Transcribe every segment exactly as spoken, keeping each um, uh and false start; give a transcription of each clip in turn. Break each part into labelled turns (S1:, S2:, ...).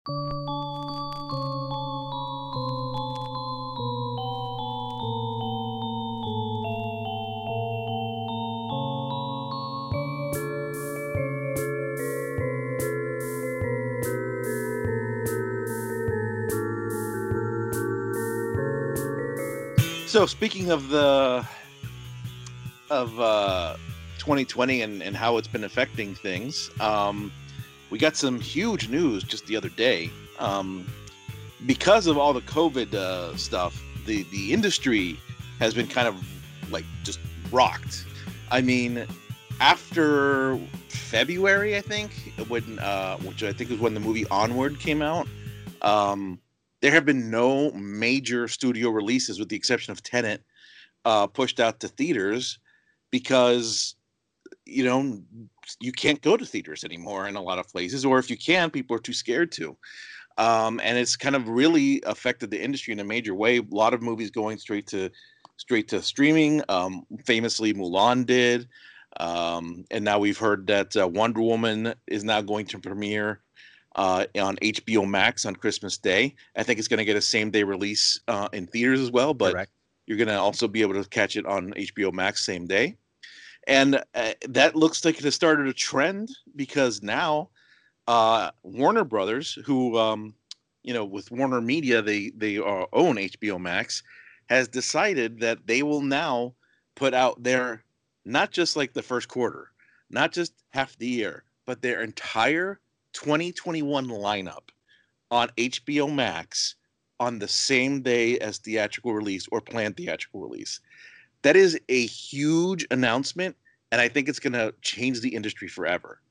S1: So speaking of the of uh, twenty twenty and, and how it's been affecting things, um, we got some huge news just the other day. Um, because of all the COVID uh, stuff, the the industry has been kind of like just rocked. I mean, after February, I think, when uh, which I think was when the movie Onward came out. Um, there have been no major studio releases, with the exception of Tenet, uh, pushed out to theaters because, you know, you can't go to theaters anymore in a lot of places, or if you can, people are too scared to. Um, and it's kind of really affected the industry in a major way. A lot of movies going straight to straight to streaming. Um, famously, Mulan did, um, and now we've heard that uh, Wonder Woman is now going to premiere uh, on H B O Max on Christmas Day. I think it's going to get a same day release uh, in theaters as well, but
S2: Correct.
S1: you're going to also be able to catch it on H B O Max same day. And uh, that looks like it has started a trend because now uh, Warner Brothers, who, um, you know, with Warner Media, they they uh, own H B O Max, has decided that they will now put out their, not just like the first quarter, not just half the year, but their entire twenty twenty-one lineup on H B O Max on the same day as theatrical release or planned theatrical release. That is a huge announcement, and I think it's going to change the industry forever.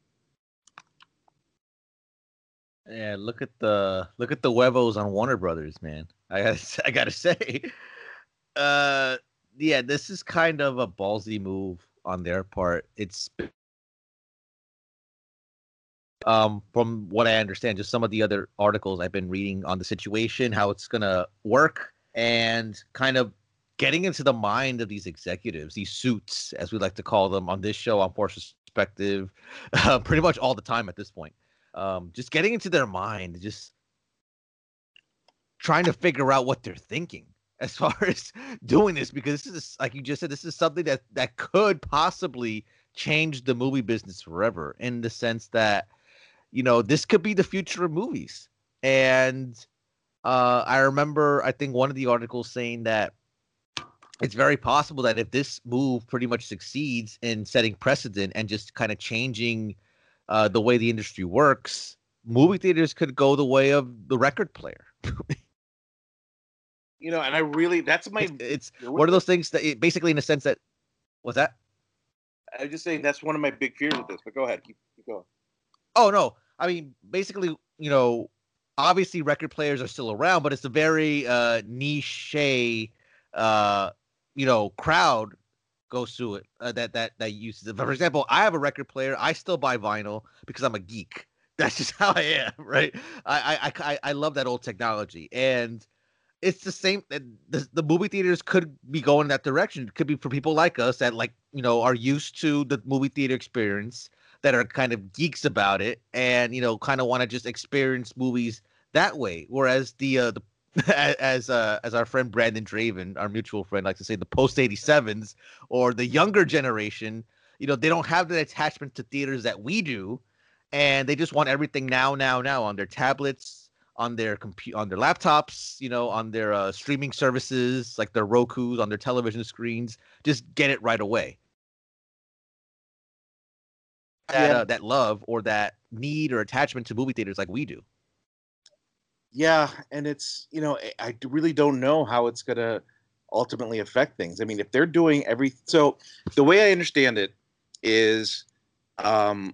S2: Yeah, look at the look at the huevos on Warner Brothers, man. I gotta I gotta say, uh, yeah, this is kind of a ballsy move on their part. It's um from what I understand, just some of the other articles I've been reading on the situation, how it's gonna work, and kind of getting into the mind of these executives, these suits, as we like to call them on this show on Force Perspective, uh, pretty much all the time at this point. Um, just getting into their mind, just trying to figure out what they're thinking as far as doing this, because this is, like you just said, this is something that that could possibly change the movie business forever, in the sense that, you know, this could be the future of movies. And uh, I remember, I think one of the articles saying that it's very possible that if this move pretty much succeeds in setting precedent and just kind of changing uh, the way the industry works, movie theaters could go the way of the record player.
S1: You know, and I really, that's my,
S2: it's, it's one of those things that it, basically, in a sense that, what's that?
S1: I was just saying that's one of my big fears with this, but go ahead. Keep, keep going.
S2: Oh, no. I mean, basically, you know, obviously record players are still around, but it's a very uh, niche, uh, you know, crowd goes through it uh, that that that uses it. For example, I have a record player. I still buy vinyl because I'm a geek. That's just how I am, right? I I I, I love that old technology, and it's the same. The, the movie theaters could be going that direction. It could be for people like us that, like, you know, are used to the movie theater experience, that are kind of geeks about it, and, you know, kind of want to just experience movies that way. Whereas the uh, the as uh, as our friend Brandon Draven, our mutual friend, likes to say, the post eighty-sevens or the younger generation, you know, they don't have the attachment to theaters that we do, and they just want everything now, now, now on their tablets, on their compu- on their laptops, you know, on their uh, streaming services like their Roku's, on their television screens. Just get it right away. That
S1: Yeah,
S2: uh, that love or that need or attachment to movie theaters like we do.
S1: yeah, and it's, you know, I, I really don't know how it's gonna ultimately affect things. I mean, if they're doing every, so the way I understand it is, um,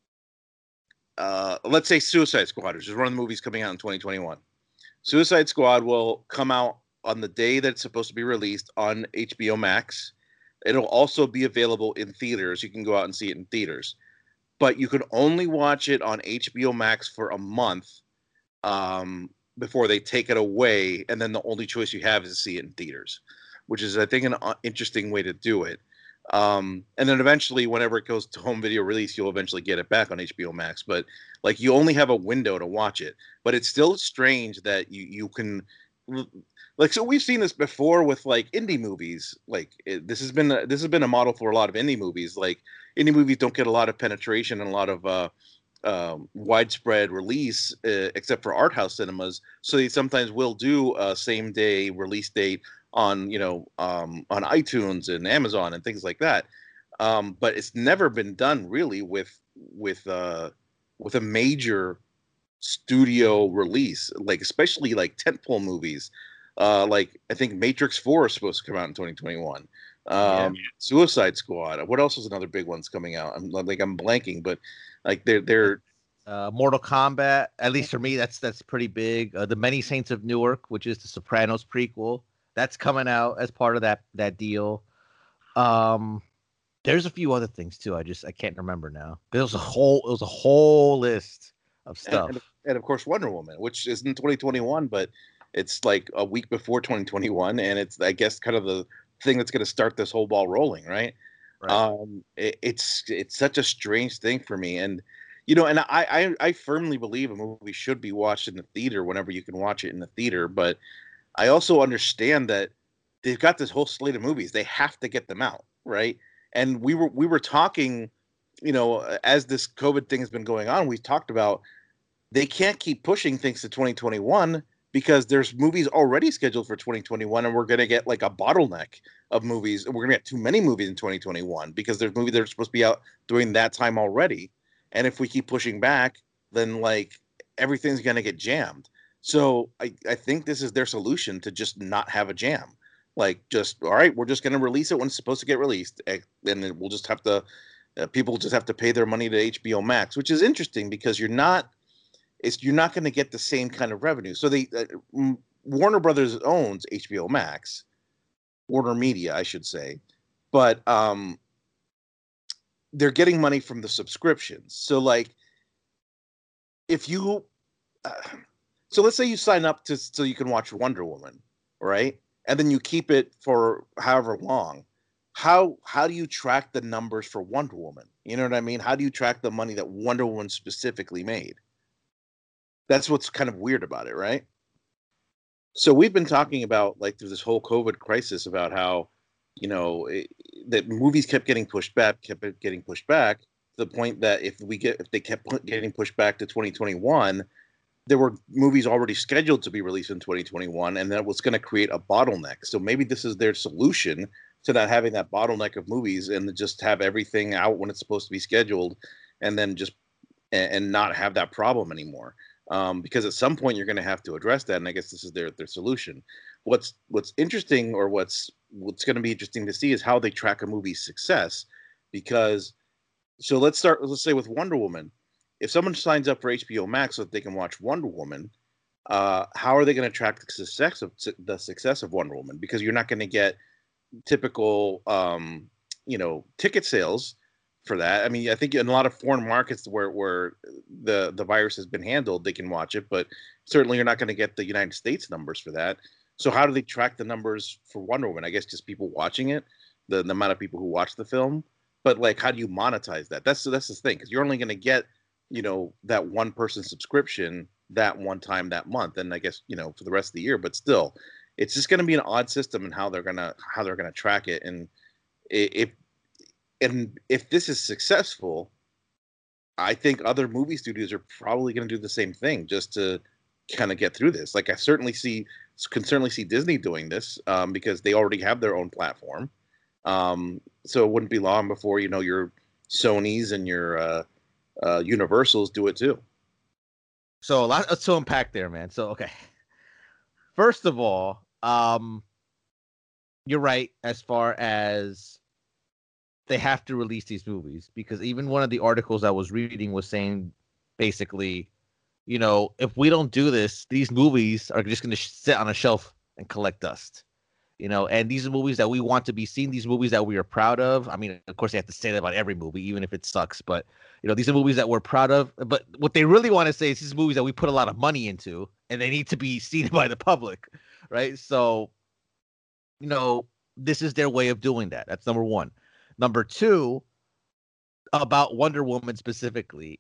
S1: uh, let's say Suicide Squad, which is one of the movies coming out in twenty twenty-one. Suicide Squad will come out on the day that it's supposed to be released on H B O Max. It'll also be available in theaters. You can go out and see it in theaters, but you can only watch it on H B O Max for a month um, before they take it away, and then the only choice you have is to see it in theaters, which is, I think, an uh, interesting way to do it. Um, and then eventually, whenever it goes to home video release, you'll eventually get it back on H B O Max. But like, you only have a window to watch it. But it's still strange that you you can, like, so we've seen this before with like indie movies. Like, it, this has been a, this has been a model for a lot of indie movies. Like, indie movies don't get a lot of penetration and a lot of uh, um, widespread release, uh, except for art house cinemas. So they sometimes will do a same day release date on, you know, um, on iTunes and Amazon and things like that. Um, but it's never been done really with with uh, with a major studio release, like especially like tentpole movies. Uh, like I think Matrix Four is supposed to come out in twenty twenty-one.
S2: Yeah.
S1: Um, Suicide Squad. What else is another big one's coming out? I'm like I'm blanking, but like they're they're
S2: Uh, Mortal Kombat, at least for me, that's that's pretty big. Uh, the Many Saints of Newark, which is the Sopranos prequel, that's coming out as part of that that deal. Um, there's a few other things too. I just I can't remember now. There was a whole it was a whole list of
S1: and,
S2: stuff.
S1: and and of course Wonder Woman, which is in twenty twenty-one, but it's like a week before twenty twenty-one, and it's I guess kind of the thing that's going to start this whole ball rolling, right?
S2: Right.
S1: Um, it, it's it's such a strange thing for me, and you know, and I, I I firmly believe a movie should be watched in the theater whenever you can watch it in the theater, but I also understand that they've got this whole slate of movies. They have to get them out, right? And we were we were talking, you know, as this COVID thing has been going on, we talked about they can't keep pushing things to twenty twenty-one because there's movies already scheduled for twenty twenty-one, and we're going to get like a bottleneck of movies, and we're going to get too many movies in twenty twenty-one because there's movies that are supposed to be out during that time already. And if we keep pushing back, then like everything's going to get jammed. So I, I think this is their solution to just not have a jam. Like, just all right, we're just going to release it when it's supposed to get released, and then we'll just have to uh, people just have to pay their money to H B O Max, which is interesting because you're not it's you're not going to get the same kind of revenue. So they uh, Warner Brothers owns H B O Max, Warner Media, I should say, but um, they're getting money from the subscriptions. So like, if you, uh, so let's say you sign up to so you can watch Wonder Woman, right? And then you keep it for however long. How how do you track the numbers for Wonder Woman? You know what I mean? How do you track the money that Wonder Woman specifically made? That's what's kind of weird about it, right? So we've been talking about like through this whole COVID crisis about how, you know, it, that movies kept getting pushed back, kept getting pushed back to the point that if we get if they kept getting pushed back to twenty twenty-one, there were movies already scheduled to be released in twenty twenty-one, and that was going to create a bottleneck. So maybe this is their solution to not having that bottleneck of movies and just have everything out when it's supposed to be scheduled, and then just and, and not have that problem anymore. Um, because at some point you're going to have to address that, and I guess this is their their solution. What's what's interesting, or what's what's going to be interesting to see, is how they track a movie's success. Because so let's start. Let's say with Wonder Woman, if someone signs up for H B O Max so that they can watch Wonder Woman, uh, how are they going to track the success of the success of Wonder Woman? Because you're not going to get typical, um, you know, ticket sales for that. I mean, I think in a lot of foreign markets where where the the virus has been handled, they can watch it, but certainly you're not going to get the United States numbers for that. So how do they track the numbers for Wonder Woman? I guess just people watching it, the, the amount of people who watch the film. But like, how do you monetize that? That's that's the thing, because you're only going to get, you know, that one person subscription that one time that month, and I guess, you know, for the rest of the year. But still, it's just going to be an odd system in how they're gonna how they're gonna track it. And if and if this is successful, I think other movie studios are probably going to do the same thing just to kind of get through this. Like, I certainly see can certainly see Disney doing this, um, because they already have their own platform. Um, so it wouldn't be long before, you know, your Sonys and your uh, uh, Universals do it too.
S2: So a lot to unpack there, man. So okay, first of all, um, you're right as far as they have to release these movies, because even one of the articles I was reading was saying basically, you know, if we don't do this, these movies are just going to sit on a shelf and collect dust. You know, and these are movies that we want to be seen, these movies that we are proud of. I mean, of course, they have to say that about every movie, even if it sucks. But, you know, these are movies that we're proud of. But what they really want to say is these movies that we put a lot of money into, and they need to be seen by the public, right? So, you know, this is their way of doing that. That's number one. Number two, about Wonder Woman specifically,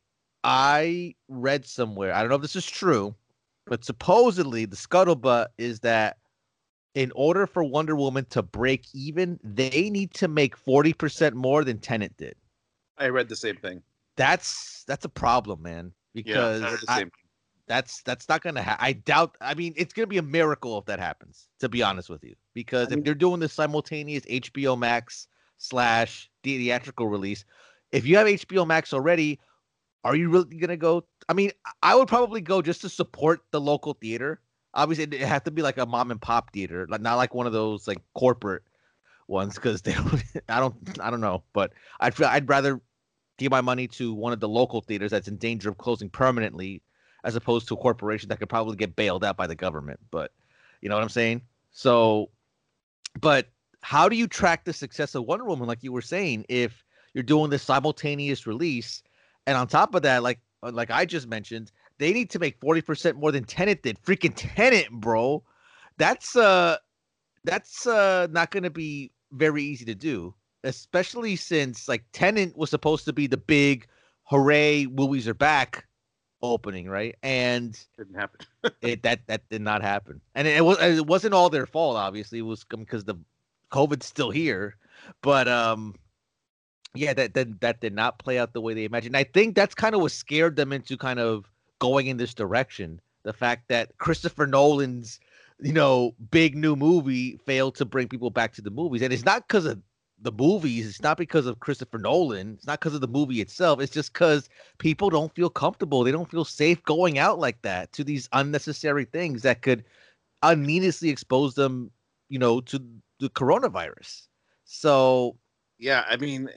S2: I read somewhere, I don't know if this is true, but supposedly the scuttlebutt is that in order for Wonder Woman to break even, they need to make forty percent more than Tenet did.
S1: I read the same thing.
S2: That's that's a problem, man. Because
S1: yeah, I read the
S2: I,
S1: same.
S2: that's that's not gonna happen. I doubt. I mean, it's gonna be a miracle if that happens. To be honest with you, because
S1: I
S2: if
S1: mean,
S2: they're doing the simultaneous H B O Max slash theatrical release, if you have H B O Max already, are you really gonna go? I mean, I would probably go just to support the local theater. Obviously, it have to be like a mom and pop theater, like not like one of those like corporate ones, because they don't. I don't. I don't know, but I'd feel I'd rather give my money to one of the local theaters that's in danger of closing permanently, as opposed to a corporation that could probably get bailed out by the government. But you know what I'm saying? So, but how do you track the success of Wonder Woman, like you were saying, if you're doing this simultaneous release, and on top of that, like like I just mentioned, they need to make forty percent more than Tenet did. Freaking Tenet, bro. That's uh that's uh not gonna be very easy to do, especially since like Tenet was supposed to be the big hooray, movies are back opening, right? And
S1: didn't happen.
S2: it that that did not happen. And it, it was it wasn't all their fault, obviously. It was because the COVID's still here. But um yeah, that, that that did not play out the way they imagined. I think that's kind of what scared them into kind of going in this direction. The fact that Christopher Nolan's, you know, big new movie failed to bring people back to the movies. And it's not because of the movies. It's not because of Christopher Nolan. It's not because of the movie itself. It's just because people don't feel comfortable. They don't feel safe going out like that to these unnecessary things that could unneedlessly expose them, you know, to the coronavirus. So
S1: Yeah, I mean,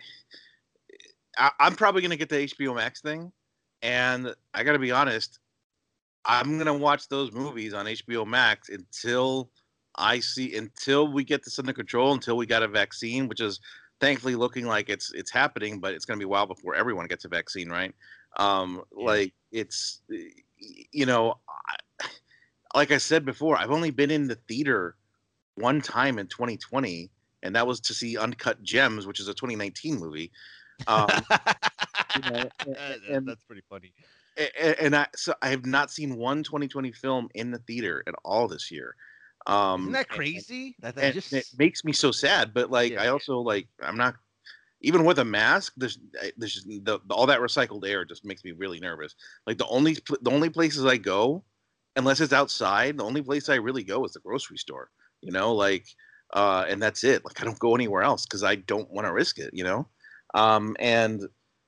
S1: I, I'm probably gonna get the H B O Max thing, and I gotta be honest, I'm gonna watch those movies on H B O Max until I see until we get this under control, until we got a vaccine, which is thankfully looking like it's it's happening, but it's gonna be a while before everyone gets a vaccine, right? Um,
S2: Yeah.
S1: like it's you know, I, like I said before, I've only been in the theater one time in twenty twenty, and that was to see Uncut Gems, which is a twenty nineteen movie. Um, you know, and,
S2: that's pretty funny.
S1: and, and I so I have not seen one twenty twenty film in the theater at all this year.
S2: Isn't
S1: Um,
S2: that
S1: and,
S2: crazy? That that
S1: and it
S2: just
S1: makes me so sad. But like,
S2: yeah.
S1: I also like I'm not even with a mask. There's there's just the, the, all that recycled air just makes me really nervous. Like the only the only places I go, unless it's outside, the only place I really go is the grocery store. You know, like, uh, and that's it. Like I don't go anywhere else because I don't want to risk it. You know, um, and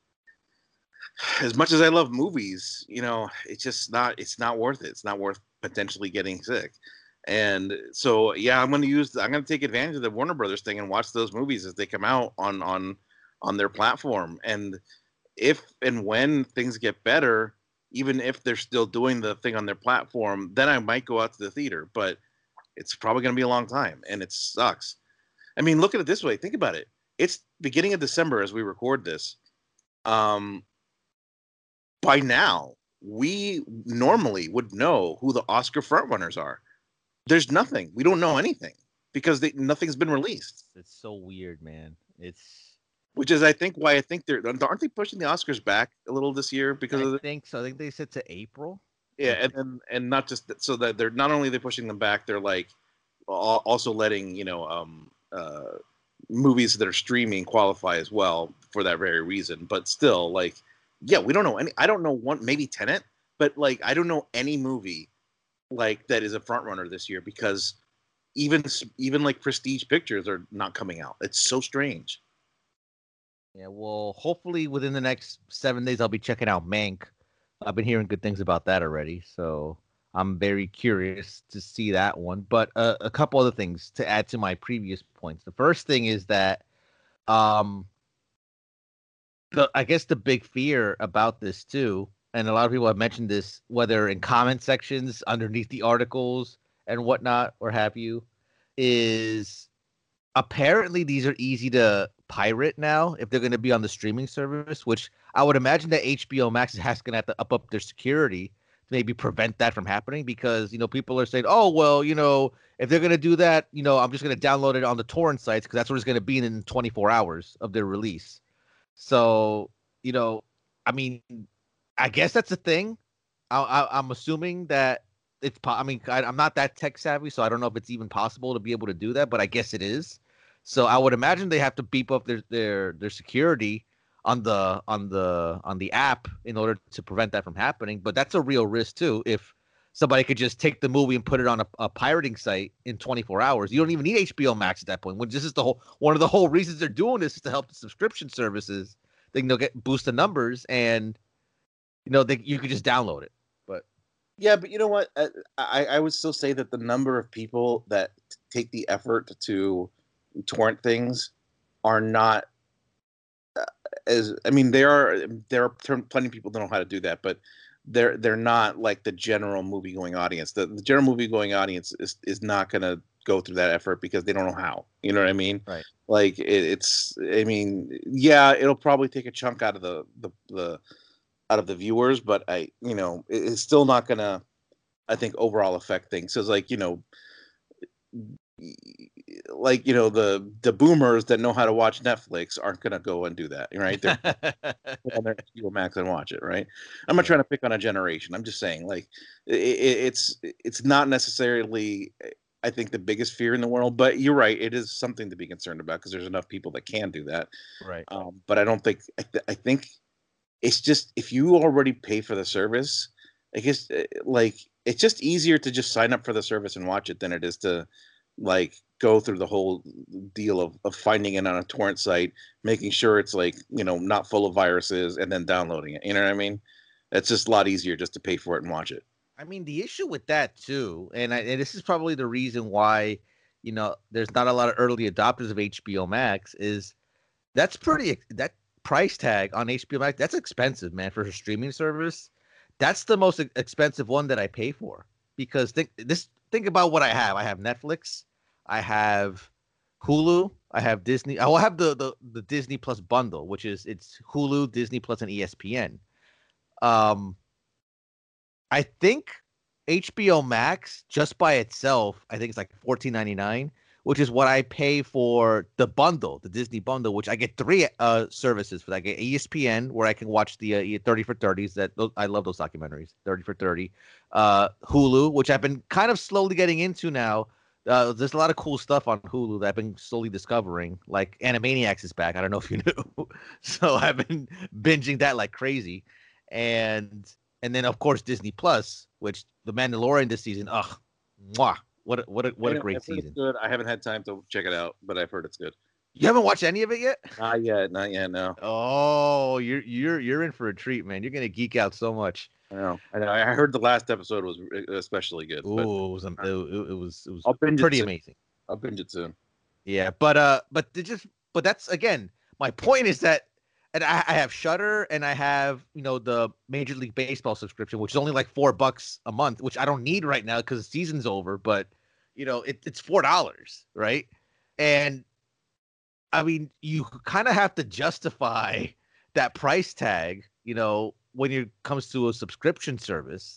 S1: as much as I love movies, you know, it's just not it's not worth it. It's not worth potentially getting sick. And so yeah, I'm gonna use I'm gonna take advantage of the Warner Brothers thing and watch those movies as they come out on on on their platform. And if and when things get better, even if they're still doing the thing on their platform, then I might go out to the theater. But it's probably gonna be a long time, and it sucks. I mean, look at it this way. Think about it. It's beginning of December as we record this. Um, by now, we normally would know who the Oscar frontrunners are. There's nothing. We don't know anything because they, nothing's been released.
S2: It's so weird, man. It's
S1: Which is, I think, why I think they're aren't they pushing the Oscars back a little this year because
S2: I
S1: of the,
S2: think so. I think they said to April.
S1: yeah, and and and not just that, so that they're not only they pushing them back, they're like also letting you know um uh movies that are streaming qualify as well for that very reason. But still, like, yeah, we don't know any. I don't know one, maybe Tenet, but like I don't know any movie like that is a front runner this year because even even like prestige pictures are not coming out. It's so strange.
S2: Yeah, well, hopefully within the next seven days, I'll be checking out Mank. I've been hearing good things about that already, so I'm very curious to see that one. But uh, a couple other things to add to my previous points. The first thing is that, um, the I guess the big fear about this too, and a lot of people have mentioned this, whether in comment sections underneath the articles and whatnot, or have you, is apparently these are easy to pirate now if they're going to be on the streaming service, which I would imagine that H B O Max is going to have to up up their security maybe prevent that from happening because, you know, people are saying, oh, well, you know, if they're going to do that, you know, I'm just going to download it on the torrent sites because that's what it's going to be in twenty-four hours of their release. So, you know, I mean, I guess that's a thing. I, I, I'm assuming that it's, po- I mean, I, I'm not that tech savvy, so I don't know if it's even possible to be able to do that, but I guess it is. So I would imagine they have to beep up their, their, their security on the on the on the app in order to prevent that from happening. But that's a real risk too. If somebody could just take the movie and put it on a, a pirating site in twenty-four hours, you don't even need H B O Max at that point. When this is the whole one of the whole reasons they're doing this is to help the subscription services. They can get boost the numbers, and you know they you could just download it. But
S3: yeah, but you know what? I I would still say that the number of people that take the effort to torrent things are not as I mean there are there are plenty of people that know how to do that, but they're they're not like the general movie going audience. The, the general movie going audience is is not going to go through that effort because they don't know how. You know what I mean?
S2: Right.
S3: Like it, it's I mean yeah, it'll probably take a chunk out of the the, the out of the viewers, but I you know it, it's still not going to I think overall affect things. So it's like you know. Like you know the the boomers that know how to watch Netflix aren't gonna go and do that, right? They're on their H B O Max and watch it, right? I'm not
S2: Yeah.
S3: trying to pick on a generation. I'm just saying, like, it, it's it's not necessarily, I think, the biggest fear in the world, but you're right. It is something to be concerned about because there's enough people that can do that.
S2: Right.
S3: Um, but I don't think I, th- I think it's just if you already pay for the service, I guess uh, like it's just easier to just sign up for the service and watch it than it is to like go through the whole deal of, of finding it on a torrent site, making sure it's like, you know, not full of viruses and then downloading it. You know what I mean? It's just a lot easier just to pay for it and watch it.
S2: I mean, the issue with that too, and, I, and this is probably the reason why, you know, there's not a lot of early adopters of H B O Max is that's pretty that price tag on H B O Max. That's expensive, man, for a streaming service. That's the most expensive one that I pay for because think this. Think about what I have. I have Netflix. I have Hulu. I have Disney. I will have the, the the Disney Plus bundle, which is it's Hulu, Disney Plus, and E S P N. Um, I think H B O Max just by itself, I think it's like fourteen ninety-nine, which is what I pay for the bundle, the Disney bundle, which I get three uh services for that. I get E S P N where I can watch the uh, thirty for thirties. That those, I love those documentaries, thirty for thirty. Uh, Hulu, which I've been kind of slowly getting into now. Uh, there's a lot of cool stuff on Hulu that I've been slowly discovering. Like Animaniacs is back. I don't know if you knew. So I've been binging that like crazy. And and then of course Disney Plus, which The Mandalorian this season, ugh, mwah. What a, what a, what a great
S3: I've heard
S2: season.
S3: it's good. I haven't had time to check it out, but I've heard it's good.
S2: You haven't watched any of it yet?
S3: Not yet, not yet, no.
S2: Oh, you're you're you're in for a treat, man. You're gonna geek out so much.
S3: I know. I know. I heard the last episode was especially good.
S2: Ooh,
S3: but
S2: it was um, it, it, it was it was
S3: I'll binge it
S2: pretty
S3: soon.
S2: amazing.
S3: I'll binge it soon.
S2: Yeah, but uh, but they just but that's again my point is that, and I, I have Shudder and I have you know the Major League Baseball subscription, which is only like four bucks a month, which I don't need right now because the season's over. But you know it, it's four dollars, right? And I mean, you kind of have to justify that price tag, you know, when it comes to a subscription service.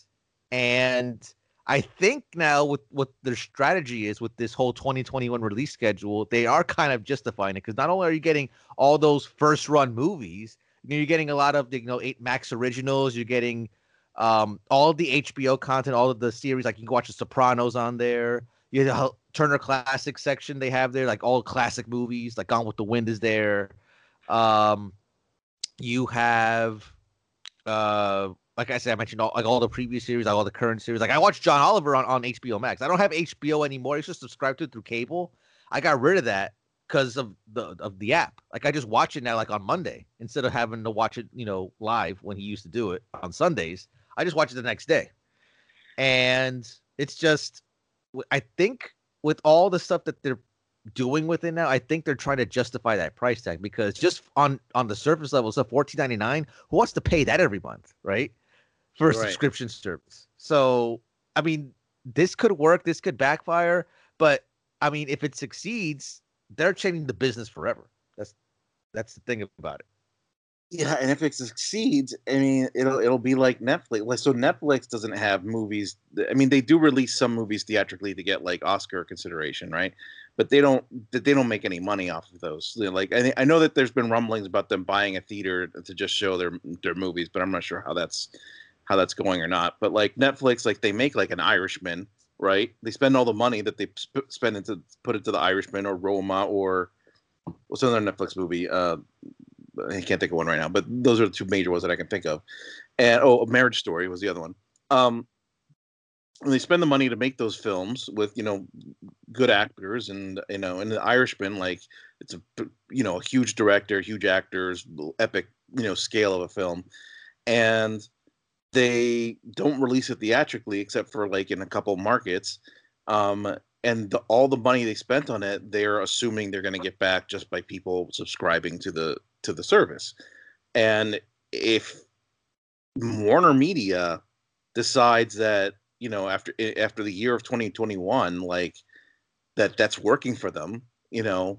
S2: And I think now with what their strategy is with this whole twenty twenty-one release schedule, they are kind of justifying it because not only are you getting all those first run movies, you know, you're getting a lot of the, you know, eight Max originals, you're getting um, all of the H B O content, all of the series, like you can watch The Sopranos on there. You know, Turner Classic section they have there, like all classic movies, like Gone with the Wind is there. Um, you have, uh, like I said, I mentioned all, like all the previous series, like all the current series. Like I watched John Oliver on, on H B O Max. I don't have H B O anymore. I used to subscribe to it through cable. I got rid of that because of the of the app. Like I just watch it now, like on Monday, instead of having to watch it, you know, live when he used to do it on Sundays. I just watch it the next day, and it's just. I think with all the stuff that they're doing with it now, I think they're trying to justify that price tag because just on on the surface level, so fourteen ninety-nine, who wants to pay that every month, right? For a
S3: Right.
S2: subscription service. So, I mean, this could work, this could backfire, but I mean, if it succeeds, they're changing the business forever. That's that's the thing about it.
S3: Yeah, and if it succeeds, I mean, it'll it'll be like Netflix. Like, so Netflix doesn't have movies. I mean, they do release some movies theatrically to get like Oscar consideration, right? But they don't that they don't make any money off of those. They're like I, I know that there's been rumblings about them buying a theater to just show their their movies, but I'm not sure how that's how that's going or not. But like Netflix, like they make like an Irishman, right? They spend all the money that they sp- spend into put into the Irishman or Roma or what's another Netflix movie? Uh, I can't think of one right now, but those are the two major ones that I can think of. And oh, Marriage Story was the other one. Um, and they spend the money to make those films with you know good actors, and you know, and the Irishman, like it's a you know a huge director, huge actors, epic you know scale of a film, and they don't release it theatrically except for like in a couple markets. Um, and the, all the money they spent on it, they're assuming they're going to get back just by people subscribing to the to the service. And if Warner Media decides that you know after after the year of twenty twenty-one, like that that's working for them, you know,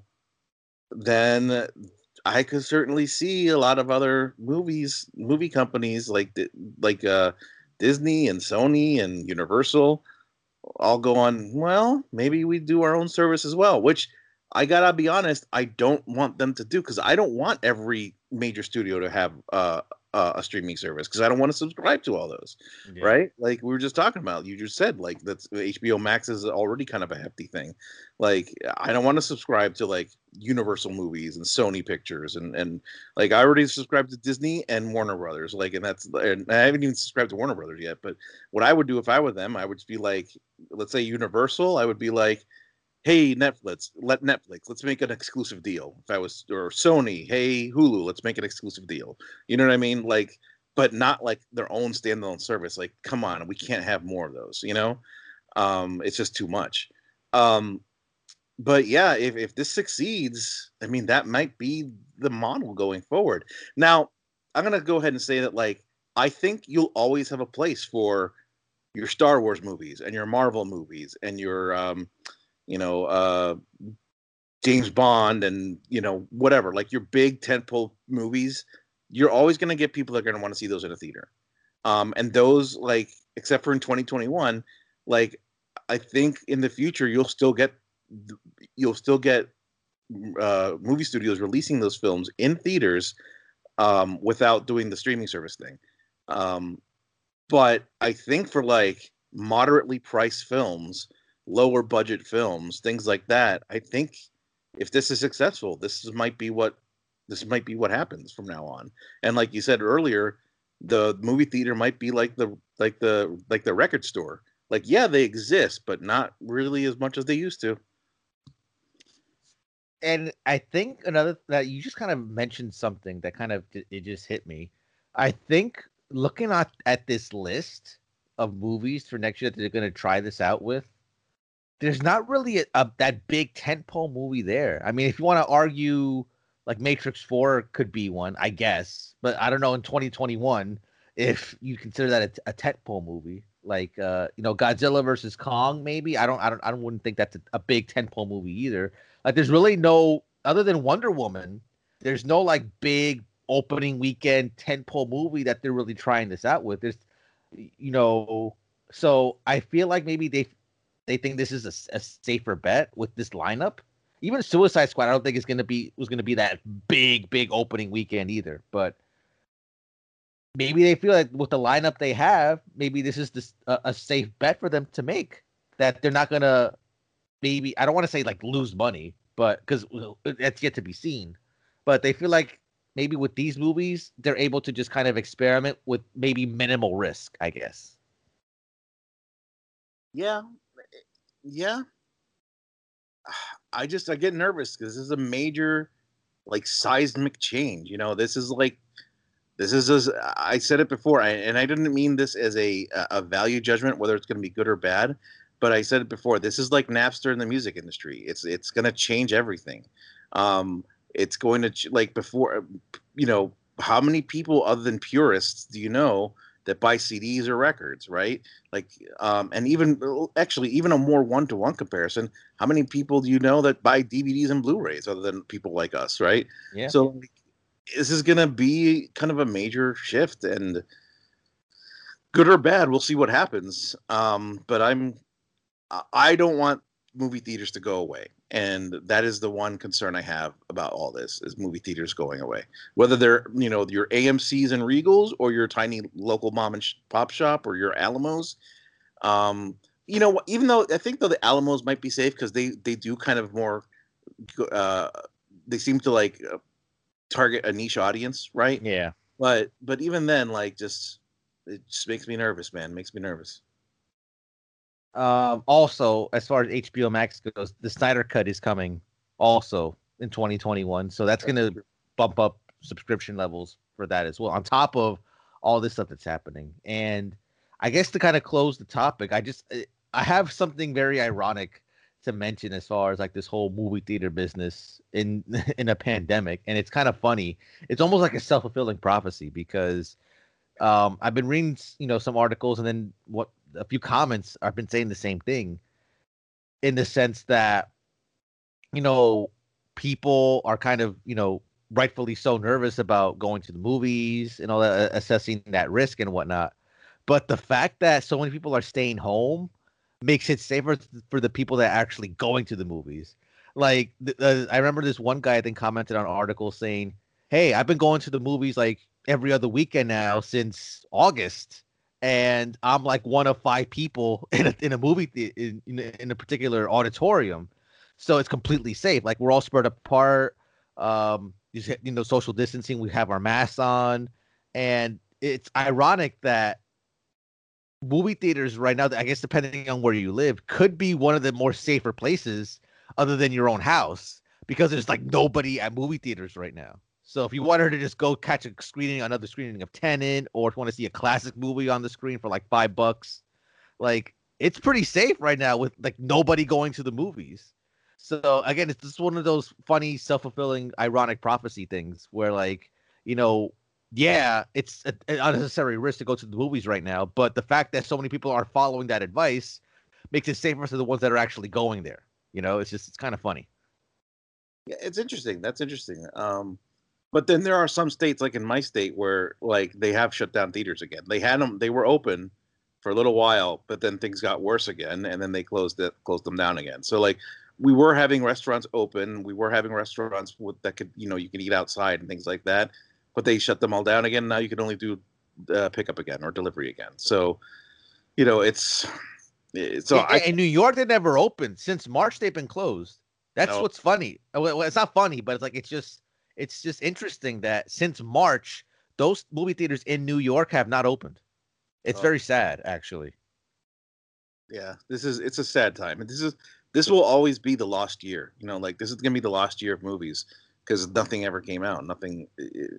S3: then I could certainly see a lot of other movies, movie companies like like uh, Disney and Sony and Universal all go on. Well, maybe we do our own service as well. Which I gotta be honest, I don't want them to do because I don't want every major studio to have uh, uh, a streaming service because I don't want to subscribe to all those.
S2: Yeah.
S3: Right? Like we were just talking about. You just said like that's H B O Max is already kind of a hefty thing. Like I don't want to subscribe to like Universal movies and Sony Pictures and and like I already subscribed to Disney and Warner Brothers. Like and that's and I haven't even subscribed to Warner Brothers yet. But what I would do if I were them, I would be like, let's say Universal, I would be like, hey Netflix, let Netflix, let's make an exclusive deal. If I was or Sony, hey Hulu, let's make an exclusive deal. You know what I mean? Like, but not like their own standalone service. Like, come on, we can't have more of those. You know, um, it's just too much. Um, but yeah, if if this succeeds, I mean that might be the model going forward. Now, I'm gonna go ahead and say that like I think you'll always have a place for your Star Wars movies and your Marvel movies and your um, you know uh, James Bond and you know whatever like your big tentpole movies. You're always gonna get people that are gonna want to see those in a theater. Um, and those like except for in twenty twenty-one, like I think in the future you'll still get you'll still get uh, movie studios releasing those films in theaters um, without doing the streaming service thing. Um, but I think for like moderately priced films, lower budget films, things like that, I think if this is successful, this is, might be what this might be what happens from now on. And like you said earlier, the movie theater might be like the like the like the record store. Like yeah, they exist, but not really as much as they used to.
S2: And I think another that you just kind of mentioned something that kind of it just hit me. I think looking at at this list of movies for next year that they're going to try this out with, there's not really a, a that big tentpole movie there. I mean, if you want to argue like Matrix four could be one, I guess, but I don't know in twenty twenty-one if you consider that a, a tentpole movie. Like uh, you know, Godzilla versus Kong, maybe. I don't, I don't, I don't wouldn't think that's a, a big tentpole movie either. Like, there's really no other than Wonder Woman. There's no like big opening weekend tentpole movie that they're really trying this out with. There's, you know, so I feel like maybe they they think this is a, a safer bet with this lineup. Even Suicide Squad, I don't think it's gonna be was gonna be that big big opening weekend either. But maybe they feel like with the lineup they have, maybe this is this, uh, a safe bet for them to make that they're not gonna maybe I don't want to say like lose money, but because that's yet to be seen. But they feel like maybe with these movies they're able to just kind of experiment with maybe minimal risk, I guess.
S3: Yeah, yeah. I just I get nervous because this is a major like seismic change. You know, this is like this is as I said it before, I, and I didn't mean this as a a value judgment whether it's going to be good or bad, but I said it before. This is like Napster in the music industry. It's it's going to change everything. Um, it's going to ch- like before, you know, how many people other than purists do you know that buy C Ds or records, right? Like, um, and even actually, even a more one-to-one comparison, how many people do you know that buy D V Ds and Blu-rays other than people like us, right?
S2: Yeah.
S3: So this is going to be kind of a major shift, and good or bad, we'll see what happens. Um, but I'm I don't want movie theaters to go away, and that is the one concern I have about all this is movie theaters going away. Whether they're you know your A M Cs and Regals or your tiny local mom and sh- pop shop or your Alamos. Um, you know, even though I think though the Alamos might be safe because they they do kind of more. Uh, they seem to like uh, target a niche audience, right?
S2: Yeah.
S3: But but even then, like, just it just makes me nervous, man. Makes me nervous.
S2: Um, also, as far as H B O Max goes, the Snyder Cut is coming also in twenty twenty-one, so that's going to bump up subscription levels for that as well. On top of all this stuff that's happening, and I guess to kind of close the topic, I just I have something very ironic to mention as far as like this whole movie theater business in in a pandemic, and it's kind of funny. It's almost like a self-fulfilling prophecy because um, I've been reading, you know, some articles, and then what a few comments have been saying the same thing in the sense that, you know, people are kind of, you know, rightfully so nervous about going to the movies and all that, assessing that risk and whatnot. But the fact that so many people are staying home makes it safer for the people that are actually going to the movies. Like, uh, I remember this one guy I think commented on an article saying, "Hey, I've been going to the movies like every other weekend now since August, and I'm like one of five people in a in a movie the- in, in a- in a particular auditorium, so it's completely safe. Like we're all spread apart. Um, you s- you know, social distancing. We have our masks on, and it's ironic that movie theaters right now, I guess depending on where you live, could be one of the more safer places other than your own house because there's like nobody at movie theaters right now. So if you wanted to just go catch a screening, another screening of Tenet, or if you want to see a classic movie on the screen for like five bucks, like it's pretty safe right now with like nobody going to the movies. So again, it's just one of those funny, self-fulfilling, ironic prophecy things where like, you know, yeah, it's a- an unnecessary risk to go to the movies right now, but the fact that so many people are following that advice makes it safer for the ones that are actually going there. You know, it's just it's kind of funny.
S3: Yeah, it's interesting. That's interesting. Um, but then there are some states, like in my state, where like they have shut down theaters again. They had them, they were open for a little while, but then things got worse again, and then they closed it, closed them down again. So like we were having restaurants open, we were having restaurants with that could you know you could eat outside and things like that, but they shut them all down again. Now you can only do uh, pickup again or delivery again. So you know it's, it's so
S2: Yeah,
S3: I
S2: in New York they never opened since March. They've been closed. That's
S3: know
S2: what's funny. Uh, Well, it's not funny, but it's like it's just it's just interesting that since March those movie theaters in New York have not opened. It's
S3: oh,
S2: very sad, actually.
S3: yeah, this is it's a sad time. And this is this will always be the lost year. You know, like this is gonna be the lost year of movies because nothing ever came out. Nothing.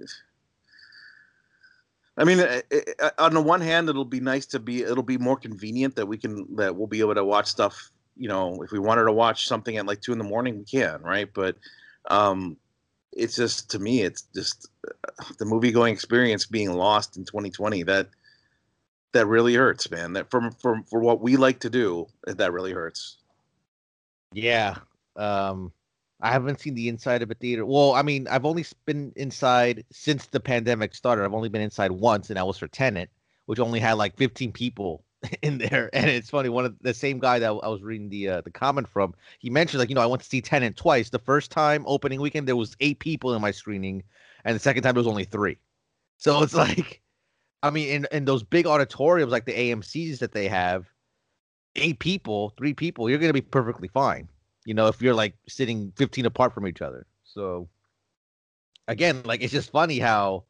S3: I mean, eh, eh, eh, on the one hand, it'll be nice to be. It'll be more convenient that we can that we'll be able to watch stuff. You know, if we wanted to watch something at like two in the morning, we can, right? But um, it's just to me, it's just uh, the movie going experience being lost in twenty twenty. That that really hurts, man. That from from for what we like to do, that really hurts.
S2: Yeah. Um, I haven't seen the inside of a theater. Well, I mean, I've only been inside since the pandemic started. I've only been inside once, and that was for Tenet, which only had like fifteen people in there. And it's funny, one of the same guy that I was reading the uh, the comment from, he mentioned like, you know, I went to see Tenet twice. The first time opening weekend, there was eight people in my screening, and the second time there was only three. So it's like, I mean, in in those big auditoriums like the A M Cs that they have, eight people, three people, you're gonna be perfectly fine. You know, if you're like sitting fifteen apart from each other. So again, like it's just funny how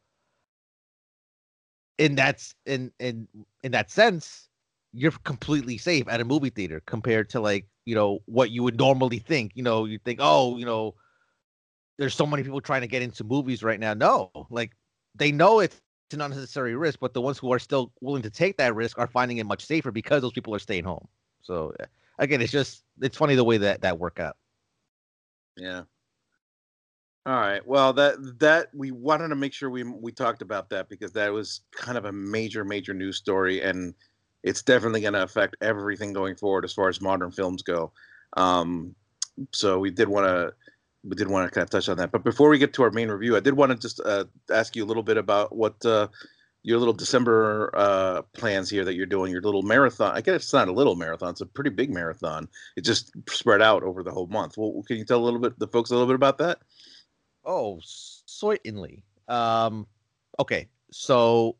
S2: in that's in in in that sense, you're completely safe at a movie theater compared to like, you know, what you would normally think. You know, you think, oh, you know, there's so many people trying to get into movies right now. No, like they know it's an unnecessary risk, but the ones who are still willing to take that risk are finding it much safer because those people are staying home. So again, it's just it's funny the way that that work out.
S3: Yeah. All right. Well, that that we wanted to make sure we we talked about that because that was kind of a major major news story, and it's definitely going to affect everything going forward as far as modern films go. Um, so we did want to we did want to kind of touch on that. But before we get to our main review, I did want to just uh, ask you a little bit about what uh, your little December uh, plans here that you're doing, your little marathon. I guess it's not a little marathon; it's a pretty big marathon. It just spread out over the whole month. Well, can you tell a little bit the folks a little bit about that?
S2: Oh, certainly. Um, okay, so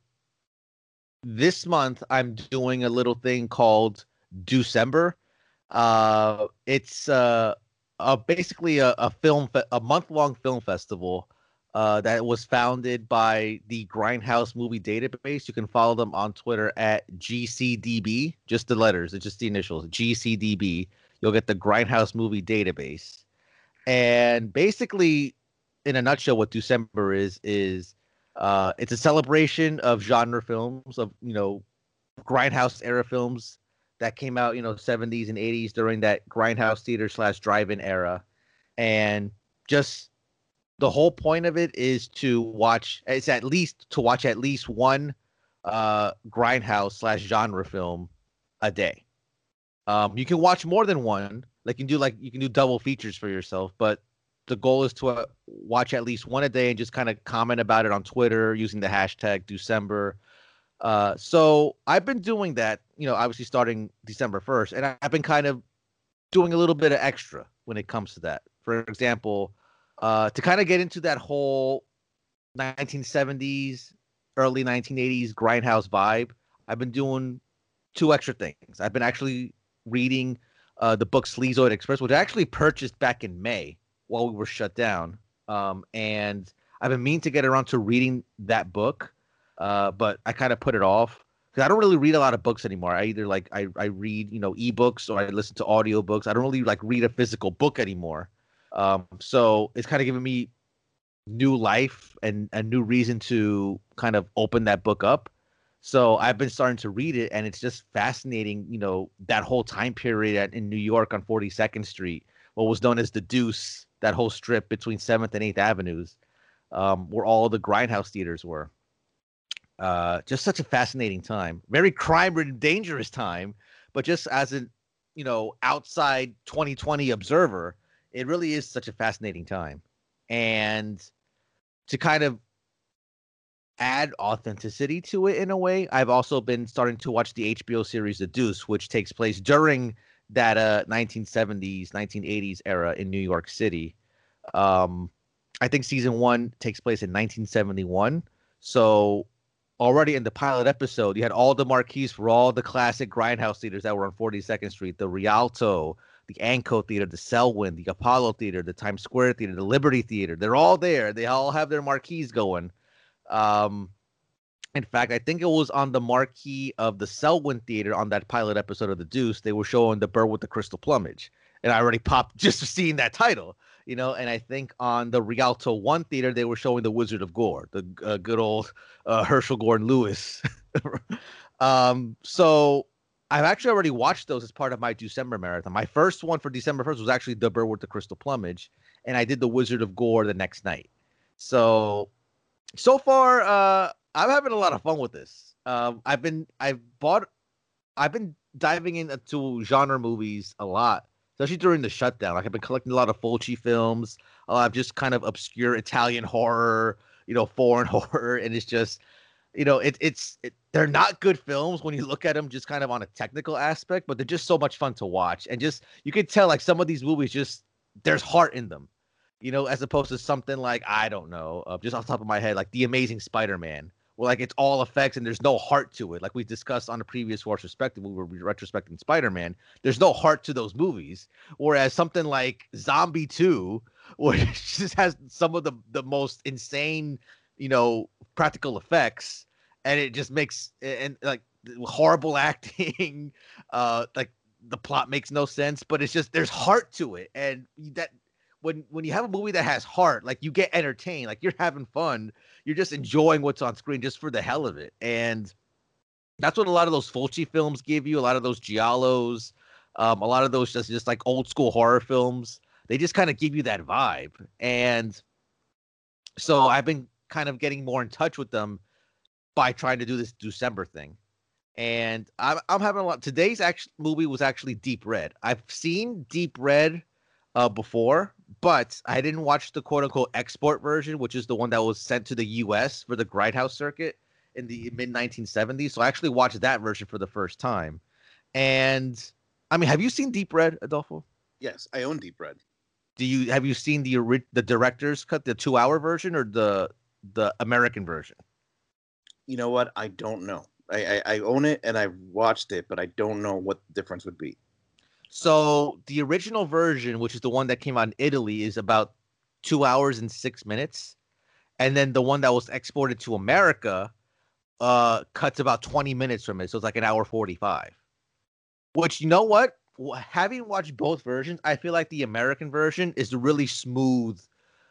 S2: this month I'm doing a little thing called December. Uh, it's uh, uh basically a, a film fe- a month long film festival uh, that was founded by the Grindhouse Movie Database. You can follow them on Twitter at G C D B, just the letters, it's just the initials, G C D B. You'll get the Grindhouse Movie Database. And basically, in a nutshell, what December is, is uh, it's a celebration of genre films, of, you know, Grindhouse era films that came out, you know, seventies and eighties during that Grindhouse theater slash drive-in era. And just the whole point of it is to watch, it's at least to watch at least one uh, Grindhouse slash genre film a day. Um, you can watch more than one. Like you can do like you can do double features for yourself, but the goal is to uh, watch at least one a day and just kind of comment about it on Twitter using the hashtag December. Uh, so I've been doing that, you know, obviously starting December first, and I've been kind of doing a little bit of extra when it comes to that. For example, uh, to kind of get into that whole nineteen seventies, early nineteen eighties Grindhouse vibe, I've been doing two extra things. I've been actually reading uh, the book Sleazoid Express, which I actually purchased back in May while we were shut down. Um, and I've been meaning to get around to reading that book, uh, but I kind of put it off because I don't really read a lot of books anymore. I either like I, I read, you know, ebooks or I listen to audiobooks. I don't really like read a physical book anymore. Um, so it's kind of giving me new life and a new reason to kind of open that book up. So I've been starting to read it, and it's just fascinating, you know, that whole time period at, in New York on forty-second Street, what was known as the Deuce, that whole strip between seventh and eighth Avenues, um, where all the Grindhouse theaters were. Uh, just such a fascinating time. Very crime-ridden, dangerous time, but just as an, you know, outside twenty twenty observer, it really is such a fascinating time. And to kind of add authenticity to it in a way, I've also been starting to watch the H B O series The Deuce, which takes place during that uh nineteen seventies, nineteen eighties era in New York City. Um, I think season one takes place in nineteen seventy-one. So already in the pilot episode, you had all the marquees for all the classic Grindhouse theaters that were on forty-second Street, the Rialto, the Anco Theater, the Selwyn, the Apollo Theater, the Times Square Theater, the Liberty Theater. They're all there. They all have their marquees going. Um, in fact, I think it was on the marquee of the Selwyn Theater on that pilot episode of The Deuce. They were showing The Bird with the Crystal Plumage, and I already popped just seeing that title, you know. And I think on the Rialto One Theater, they were showing The Wizard of Gore, the uh, good old uh, Herschel Gordon Lewis. um, so I've actually already watched those as part of my December marathon. My first one for December first was actually The Bird with the Crystal Plumage, and I did The Wizard of Gore the next night. So. So far, uh, I'm having a lot of fun with this. Um, I've been, I've bought, I've been diving into genre movies a lot, especially during the shutdown. Like I've been collecting a lot of Fulci films, a lot of just kind of obscure Italian horror, you know, foreign horror, and it's just, you know, it, it's, it, they're not good films when you look at them just kind of on a technical aspect, but they're just so much fun to watch, and just you can tell like some of these movies just there's heart in them. You know, as opposed to something like, I don't know, uh, just off the top of my head, like The Amazing Spider-Man, where like it's all effects and there's no heart to it. Like we discussed on a previous retrospective, we were retrospecting Spider-Man. There's no heart to those movies. Whereas something like Zombie two, which just has some of the, the most insane, you know, practical effects, and it just makes, and like horrible acting, uh, like the plot makes no sense, but it's just, there's heart to it. And that, When when you have a movie that has heart, like you get entertained, like you're having fun, you're just enjoying what's on screen just for the hell of it. And that's what a lot of those Fulci films give you, a lot of those giallos, um, a lot of those just, just like old school horror films. They just kind of give you that vibe. And so I've been kind of getting more in touch with them by trying to do this December thing. And I'm, I'm having a lot. Today's actual movie was actually Deep Red. I've seen Deep Red uh, before, but I didn't watch the quote unquote export version, which is the one that was sent to the U S for the Grindhouse circuit in the mid nineteen seventies. So I actually watched that version for the first time. And I mean, have you seen Deep Red, Adolfo?
S3: Yes, I own Deep Red.
S2: Do you have you seen the ori- the director's cut, the two hour version, or the the American version?
S3: You know what? I don't know. I, I, I own it and I've watched it, but I don't know what the difference would be.
S2: So the original version, which is the one that came out in Italy, is about two hours and six minutes, and then the one that was exported to America uh, cuts about twenty minutes from it, so it's like an hour forty-five. Which, you know what? Having watched both versions, I feel like the American version is a really smooth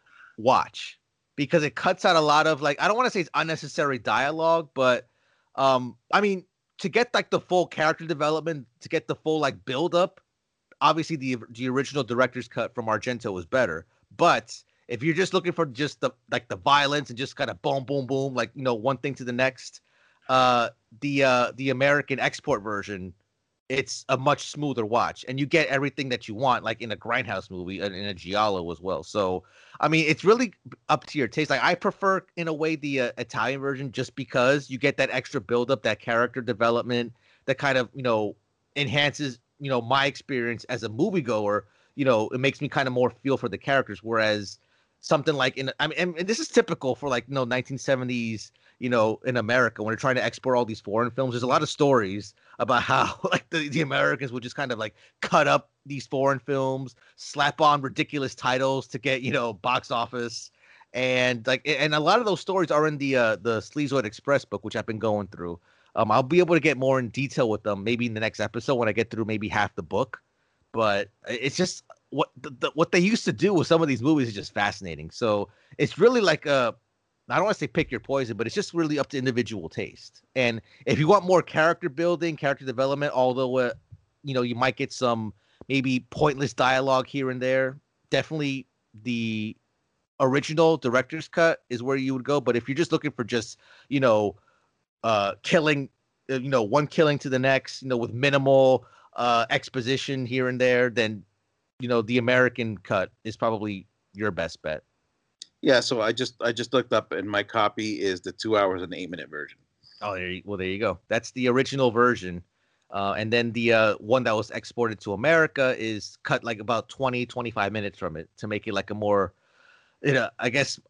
S2: watch because it cuts out a lot of, like, I don't want to say it's unnecessary dialogue, but um, I mean, to get like the full character development, to get the full like build up, obviously the the original director's cut from Argento was better. But if you're just looking for just the like the violence and just kind of boom, boom, boom, like, you know, one thing to the next, uh, the uh, the American export version, it's a much smoother watch, and you get everything that you want, like in a Grindhouse movie and in a Giallo as well. So, I mean, it's really up to your taste. Like, I prefer, in a way, the uh, Italian version, just because you get that extra buildup, that character development, that kind of, you know, enhances, you know, my experience as a moviegoer. You know, it makes me kind of more feel for the characters. Whereas something like in, I mean, and, and this is typical for like, you know, nineteen seventies, you know, in America, when they're trying to export all these foreign films, there's a lot of stories about how like the, the Americans would just kind of like cut up these foreign films, slap on ridiculous titles to get, you know, box office. And like, and a lot of those stories are in the, uh, the Sleazoid Express book, which I've been going through. Um, I'll be able to get more in detail with them maybe in the next episode when I get through maybe half the book. But it's just what the, the, what they used to do with some of these movies is just fascinating. So it's really like a, I don't want to say pick your poison, but it's just really up to individual taste. And if you want more character building, character development, although, uh, you know, you might get some maybe pointless dialogue here and there, definitely the original director's cut is where you would go. But if you're just looking for just, you know, uh, killing, uh, you know, one killing to the next, you know, with minimal uh, exposition here and there, then, you know, the American cut is probably your best bet.
S3: Yeah, so I just I just looked up, and my copy is the two hours and eight minute version.
S2: Oh, there you, well, there you go. That's the original version. Uh, and then the uh, one that was exported to America is cut like about twenty, twenty-five minutes from it to make it like a more, you know, I guess,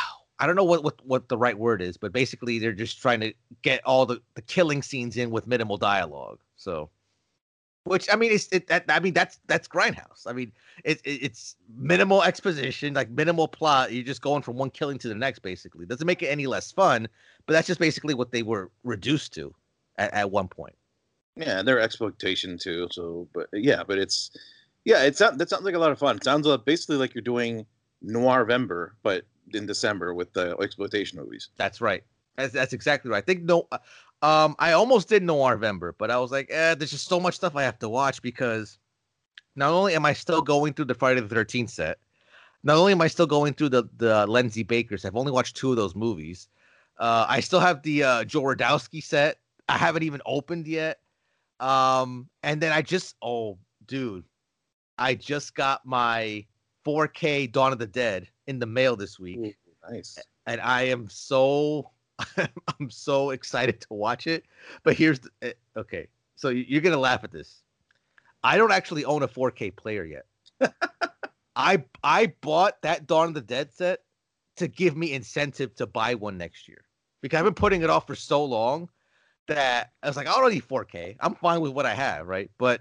S2: I don't know what, what, what the right word is, but basically they're just trying to get all the, the killing scenes in with minimal dialogue. So, which, I mean, it's, it, that, I mean, that's, that's Grindhouse. I mean, it, it, it's minimal exposition, like minimal plot. You're just going from one killing to the next, basically. Doesn't make it any less fun, but that's just basically what they were reduced to at, at one point.
S3: Yeah, they're exploitation too. So, but yeah, but it's, yeah, it sounds, that sounds like a lot of fun. It sounds like, basically like you're doing Noirvember, but in December with the exploitation movies.
S2: That's right. That's, that's exactly right. I think no, um, I almost did Noirvember, but I was like, eh, there's just so much stuff I have to watch because not only am I still going through the Friday the thirteenth set, not only am I still going through the the Lindsay Bakers. I've only watched two of those movies. Uh, I still have the uh, Joe Radowski set. I haven't even opened yet. Um, and then I just, oh, dude, I just got my four K Dawn of the Dead in the mail this week.
S3: Ooh, nice.
S2: And I am so, I'm so excited to watch it. But here's, the, okay, so you're gonna laugh at this. I don't actually own a four K player yet. I I bought that Dawn of the Dead set to give me incentive to buy one next year because I've been putting it off for so long that I was like, I don't need four K. I'm fine with what I have, right? But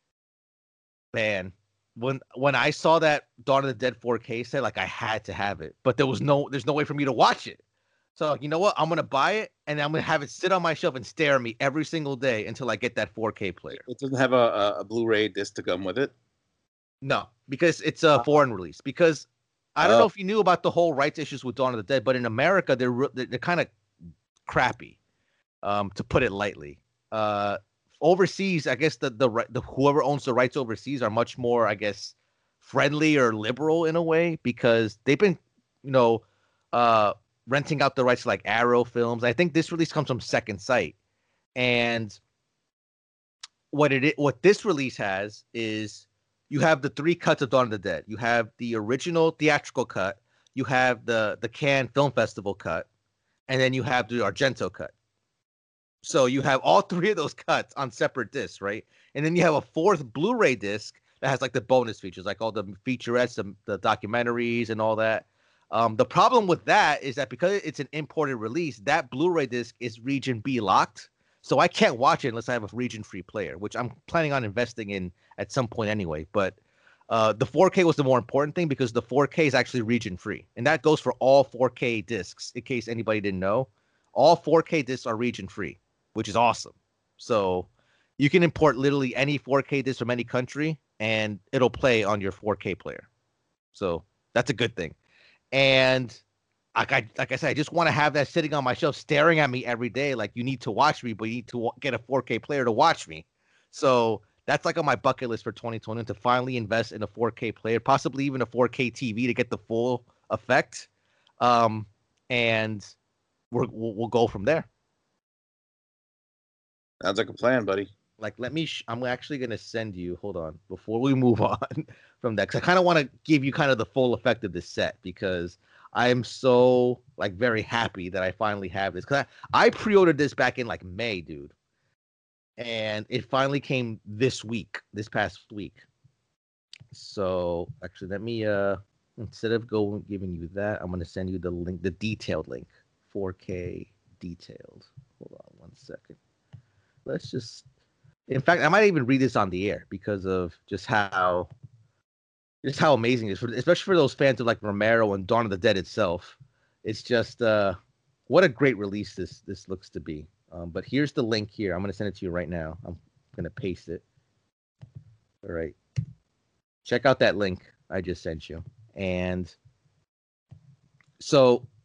S2: man, when when I saw that Dawn of the Dead four K set, like I had to have it, but there was no, there's no way for me to watch it. So like, you know what? I'm gonna buy it and I'm gonna have it sit on my shelf and stare at me every single day until I get that four K player.
S3: It doesn't have a, a, a Blu-ray disc to come with it.
S2: No, because it's a foreign release. Because I don't
S3: Oh.
S2: know if you knew about the whole rights issues with Dawn of the Dead, but in America they're re- they're, they're kind of crappy. Um, to put it lightly, uh, overseas, I guess the, the the whoever owns the rights overseas are much more, I guess, friendly or liberal in a way because they've been, you know, uh, renting out the rights to like Arrow Films. I think this release comes from Second Sight, and what it what this release has is you have the three cuts of Dawn of the Dead. You have the original theatrical cut, you have the the Cannes Film Festival cut, and then you have the Argento cut. So you have all three of those cuts on separate discs, right? And then you have a fourth Blu-ray disc that has like the bonus features, like all the featurettes, the, the documentaries, and all that. Um, the problem with that is that because it's an imported release, that Blu-ray disc is region B locked. So I can't watch it unless I have a region-free player, which I'm planning on investing in at some point anyway. But uh, the four K was the more important thing because the four K is actually region-free. And that goes for all four K discs, in case anybody didn't know. All four K discs are region-free, which is awesome. So you can import literally any four K disc from any country, and it'll play on your four K player. So that's a good thing. And like I, like I said, I just want to have that sitting on my shelf staring at me every day. Like, you need to watch me, but you need to get a four K player to watch me. So that's like on my bucket list for twenty twenty, to finally invest in a four K player, possibly even a four K T V to get the full effect. Um, and we're, we'll, we'll go from there.
S3: Sounds like a plan, buddy.
S2: Like, let me, sh- I'm actually going to send you, hold on, before we move on from that, because I kind of want to give you kind of the full effect of this set, because I am so, like, very happy that I finally have this. Because I, I pre-ordered this back in, like, May, dude. And it finally came this week, this past week. So, actually, let me, uh, instead of going giving you that, I'm going to send you the link, the detailed link, four K detailed. Hold on one second. Let's just, in fact, I might even read this on the air because of just how, just how amazing it is, for, especially for those fans of like Romero and Dawn of the Dead itself. It's just, uh, what a great release this this looks to be. Um, but here's the link here. I'm going to send it to you right now. I'm going to paste it. All right. Check out that link I just sent you. And so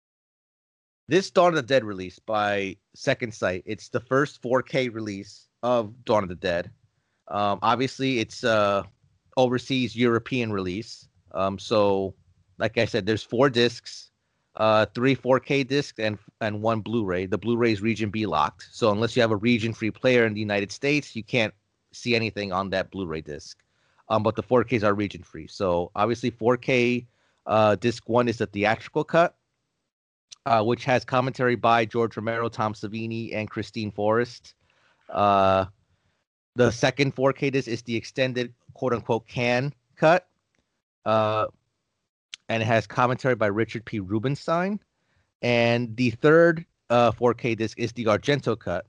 S2: this Dawn of the Dead release by Second Sight, it's the first four K release of Dawn of the Dead. Um, obviously, it's uh overseas European release. Um, so, like I said, there's four discs, uh, three four K discs, and and one Blu-ray. The Blu-ray is region B locked. So unless you have a region-free player in the United States, you can't see anything on that Blu-ray disc. Um, but the four Ks are region-free. So obviously, four K uh, disc one is the theatrical cut, uh, which has commentary by George Romero, Tom Savini, and Christine Forrest. Uh, the second four K disc is the extended quote-unquote Cannes cut, uh, and it has commentary by Richard P. Rubenstein. And the third uh, four K disc is the Argento cut,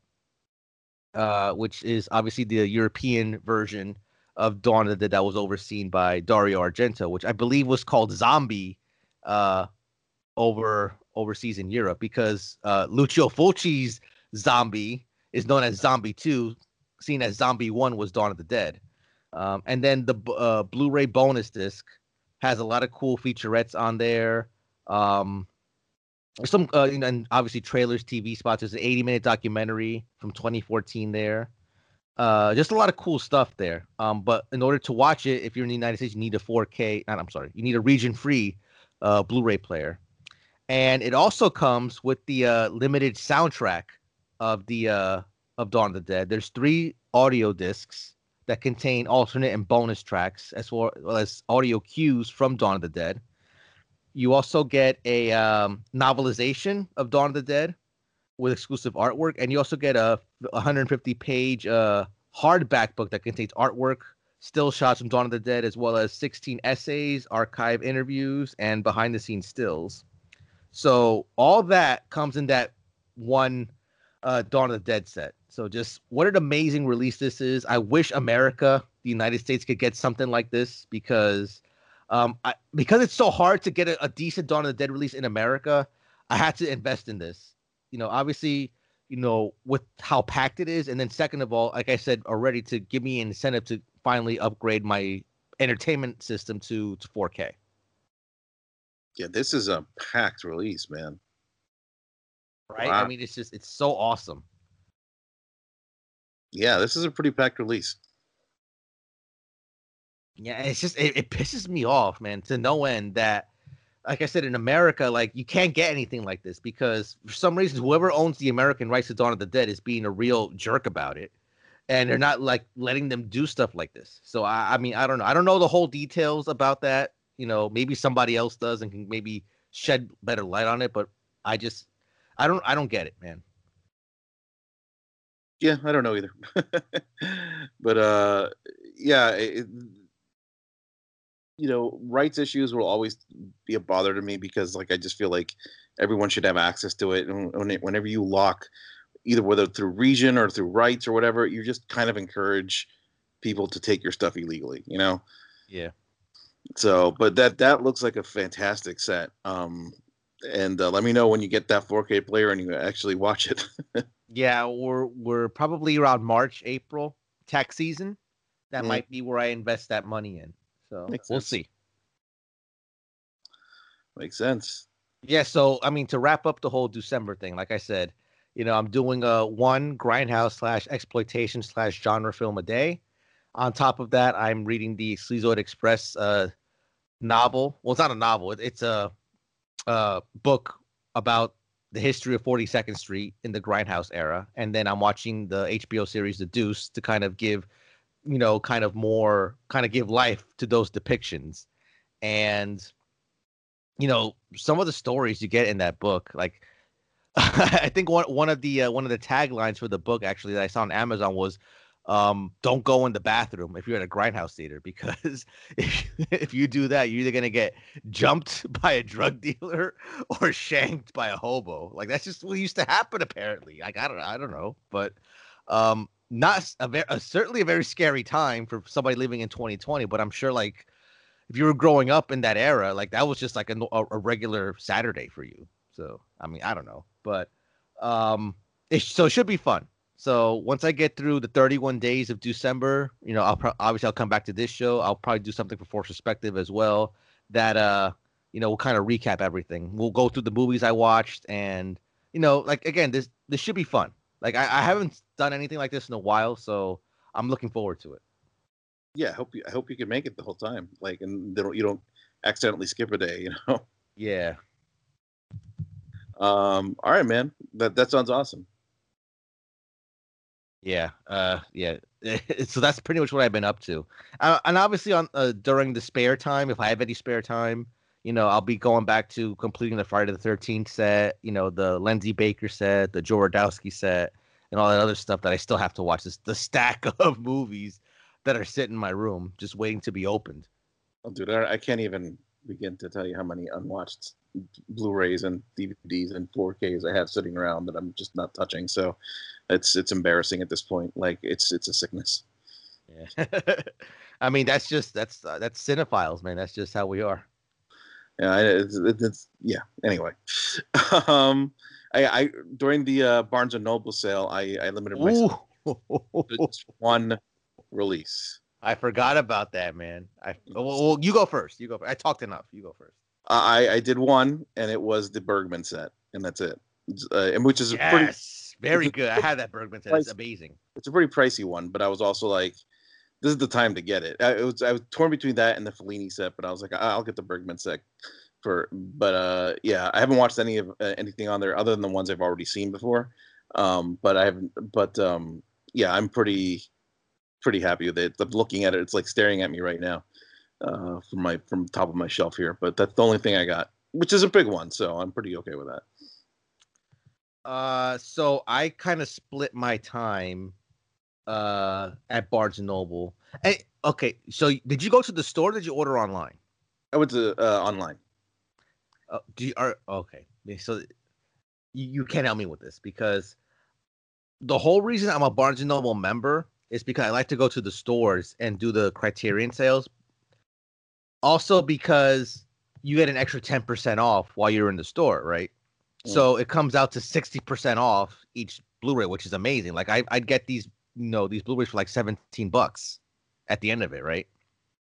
S2: uh, which is obviously the European version of Dawn of the Dead that was overseen by Dario Argento, which I believe was called Zombie uh, over overseas in Europe, because uh, Lucio Fulci's Zombie is known as Zombie two, seen as Zombie one was Dawn of the Dead. Um, and then the uh, Blu-ray bonus disc has a lot of cool featurettes on there. Um, some uh, you know, and obviously trailers, T V spots. There's an eighty minute documentary from twenty fourteen there. Uh, just a lot of cool stuff there. Um, but in order to watch it, if you're in the United States, you need a four K. I'm sorry, you need a region-free uh, Blu-ray player. And it also comes with the uh, limited soundtrack of the uh, of Dawn of the Dead. There's three audio discs that contain alternate and bonus tracks, as well as audio cues from Dawn of the Dead. You also get a um, novelization of Dawn of the Dead with exclusive artwork, and you also get a one hundred fifty page uh, hardback book that contains artwork, still shots from Dawn of the Dead, as well as sixteen essays, archive interviews, and behind-the-scenes stills. So all that comes in that one uh, Dawn of the Dead set. So just what an amazing release this is. I wish America, the United States, could get something like this, because um, I, because it's so hard to get a, a decent Dawn of the Dead release in America. I had to invest in this. You know, obviously, you know, with how packed it is. And then second of all, like I said already, to give me an incentive to finally upgrade my entertainment system to, to four K.
S3: Yeah, this is a packed release, man.
S2: Right?
S3: Wow.
S2: I mean, it's just, it's so awesome.
S3: Yeah, this is a pretty packed release.
S2: Yeah, it's just, it, it pisses me off, man, to no end that, like I said, in America, like, you can't get anything like this, because for some reason, whoever owns the American rights to Dawn of the Dead is being a real jerk about it. and they're not like letting them do stuff like this. So I, I mean, I don't know. I don't know the whole details about that. You know, maybe somebody else does and can maybe shed better light on it. But I just, I don't, I don't get it, man.
S3: Yeah, I don't know either. But uh, yeah, it, you know, rights issues will always be a bother to me because, like, I just feel like everyone should have access to it. And when it, whenever you lock, either whether through region or through rights or whatever, you just kind of encourage people to take your stuff illegally, you know?
S2: Yeah.
S3: So, but that that looks like a fantastic set. Um, and uh, let me know when you get that four K player and you actually watch it.
S2: Yeah, we're we're probably around March, April tax season. That
S3: Mhm.
S2: might be where I invest that money in. So
S3: Makes
S2: we'll
S3: sense.
S2: see.
S3: Makes sense.
S2: Yeah, so I mean, to wrap up the whole December thing, like I said, you know, I'm doing a one grindhouse slash exploitation slash genre film a day. On top of that, I'm reading the Sleazoid Express uh, novel. Well, it's not a novel; it, it's a, a book about the history of forty-second Street in the grindhouse era. And then I'm watching the H B O series The Deuce to kind of give, you know, kind of more, kind of give life to those depictions. And you know, some of the stories you get in that book, like I think one one of the uh, one of the taglines for the book actually that I saw on Amazon was, um, "Don't go in the bathroom if you're at a grindhouse theater because if if you do that, you're either gonna get jumped by a drug dealer or shanked by a hobo." Like that's just what used to happen apparently. Like I don't I don't know, but um, not a very certainly a very scary time for somebody living in twenty twenty. But I'm sure like if you were growing up in that era, like that was just like a, a regular Saturday for you. So, I mean, I don't know, but um, it, so it should be fun. So once I get through the thirty-one days of December, you know, I'll pro- obviously I'll come back to this show. I'll probably do something for Force Perspective as well. That uh, you know, we'll kind of recap everything. We'll go through the movies I watched, and you know, like again, this this should be fun. Like I, I haven't done anything like this in a while, so I'm looking forward to it.
S3: Yeah, I hope you I hope you can make it the whole time. Like, and they don't, you don't accidentally skip a day, you know.
S2: Yeah.
S3: Um, all right, man. That that sounds awesome.
S2: Yeah, uh, yeah. So that's pretty much what I've been up to, uh, and obviously on uh, during the spare time, if I have any spare time, you know, I'll be going back to completing the Friday the thirteenth set, you know, the Lindsay Baker set, the Joe Radowski set, and all that other stuff that I still have to watch. This the stack of movies that are sitting in my room, just waiting to be opened.
S3: Oh, dude, I, I can't even begin to tell you how many unwatched Blu-rays and D V Ds and four Ks I have sitting around that I'm just not touching. So it's it's embarrassing at this point. Like it's it's a sickness.
S2: Yeah, I mean that's just that's uh, that's cinephiles, man. That's just how we are.
S3: Yeah, it's, it's yeah. Anyway, um, I, I during the uh, Barnes and Noble sale, I I limited myself
S2: Ooh.
S3: to just one release.
S2: I forgot about that, man. I well, well, you go first. You go. First. I talked enough. You go first.
S3: I I did one, and it was the Bergman set, and that's it. Uh, and which is a pretty
S2: Yes, very good. I had that Bergman set. It's amazing.
S3: it's a pretty pricey one, but I was also like, this is the time to get it. I, it was I was torn between that and the Fellini set, but I was like, I'll get the Bergman set for. But uh, yeah, I haven't watched any of uh, anything on there other than the ones I've already seen before. Um, but I haven't. But um, yeah, I'm pretty pretty happy with it. I'm looking at it, it's like staring at me right now uh, from my from top of my shelf here. But that's the only thing I got, which is a big one, so I'm pretty okay with that.
S2: Uh, so I kind of split my time uh at Barnes and Noble. Hey, okay, so did you go to the store or did you order online?
S3: I went to uh, online.
S2: Uh, do you are okay. So you, you can't help me with this because the whole reason I'm a Barnes and Noble member is because I like to go to the stores and do the Criterion sales. Also because you get an extra ten percent off while you're in the store, right? Mm. So it comes out to sixty percent off each Blu-ray, which is amazing. Like I, I'd get these, you know, these Blu-rays for like seventeen bucks at the end of it, right?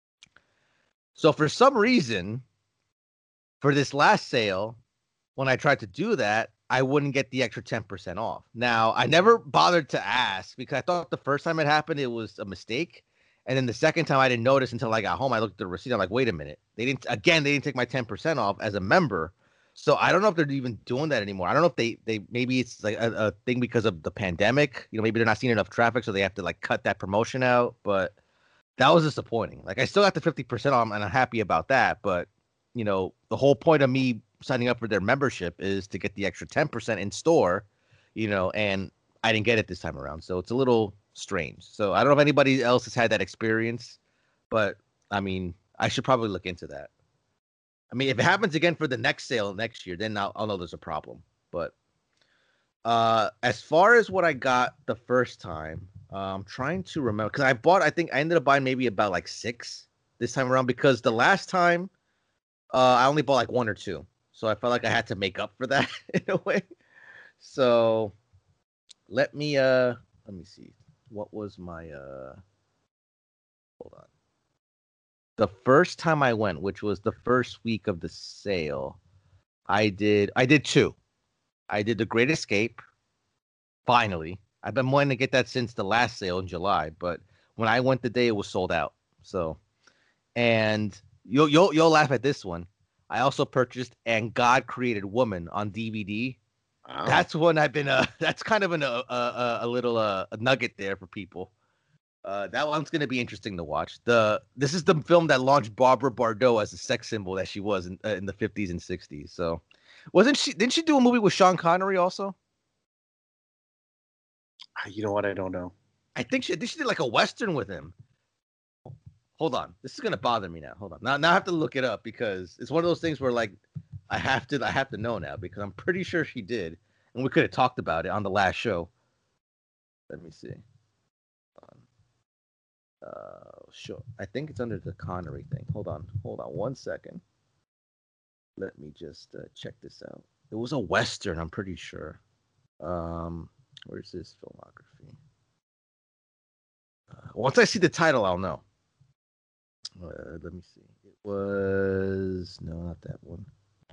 S2: So for some reason, for this last sale, when I tried to do that, I wouldn't get the extra ten percent off. Now, I never bothered to ask because I thought the first time it happened, it was a mistake. And then the second time I didn't notice until I got home. I looked at the receipt. I'm like, wait a minute. They didn't, again, they didn't take my ten percent off as a member. So I don't know if they're even doing that anymore. I don't know if they they maybe it's like a, a thing because of the pandemic. You know, maybe they're not seeing enough traffic, so they have to like cut that promotion out. But that was disappointing. Like I still got the fifty percent off, and I'm happy about that. But you know, the whole point of me signing up for their membership is to get the extra ten percent in store. You know, and I didn't get it this time around, so it's a little strange. So I don't know if anybody else has had that experience, but I mean, I should probably look into that. I mean, if it happens again for the next sale next year, then I'll, I'll know there's a problem. But uh, as far as what I got the first time, uh, I'm trying to remember because I bought. I think I ended up buying maybe about like six this time around because the last time uh, I only bought like one or two, so I felt like I had to make up for that in a way. So let me uh let me see. What was my uh? Hold on. The first time I went, which was the first week of the sale, I did I did two. I did The Great Escape. Finally, I've been wanting to get that since the last sale in July, but when I went the day, it was sold out. So, and you'll you'll you'll laugh at this one. I also purchased And God Created Woman on D V D.
S3: Wow.
S2: That's one I've been uh that's kind of an, a a a little uh, a nugget there for people. Uh, that one's gonna be interesting to watch. The this is the film that launched Barbara Bardot as a sex symbol that she was in uh, in the fifties and sixties. So, wasn't she? Didn't she do a movie with Sean Connery also?
S3: You know what? I don't know.
S2: I think she. I think she did like a western with him. Hold on, this is gonna bother me now. Hold on, now now I have to look it up because it's one of those things where like I have to I have to know now because I'm pretty sure she did, and we could have talked about it on the last show. Let me see. Uh, sure. I think it's under the Connery thing. Hold on. Hold on one second. Let me just uh, check this out. It was a Western, I'm pretty sure. Um, where's this filmography? Uh, once I see the title, I'll know. Uh, let me see. It was... No, not that one.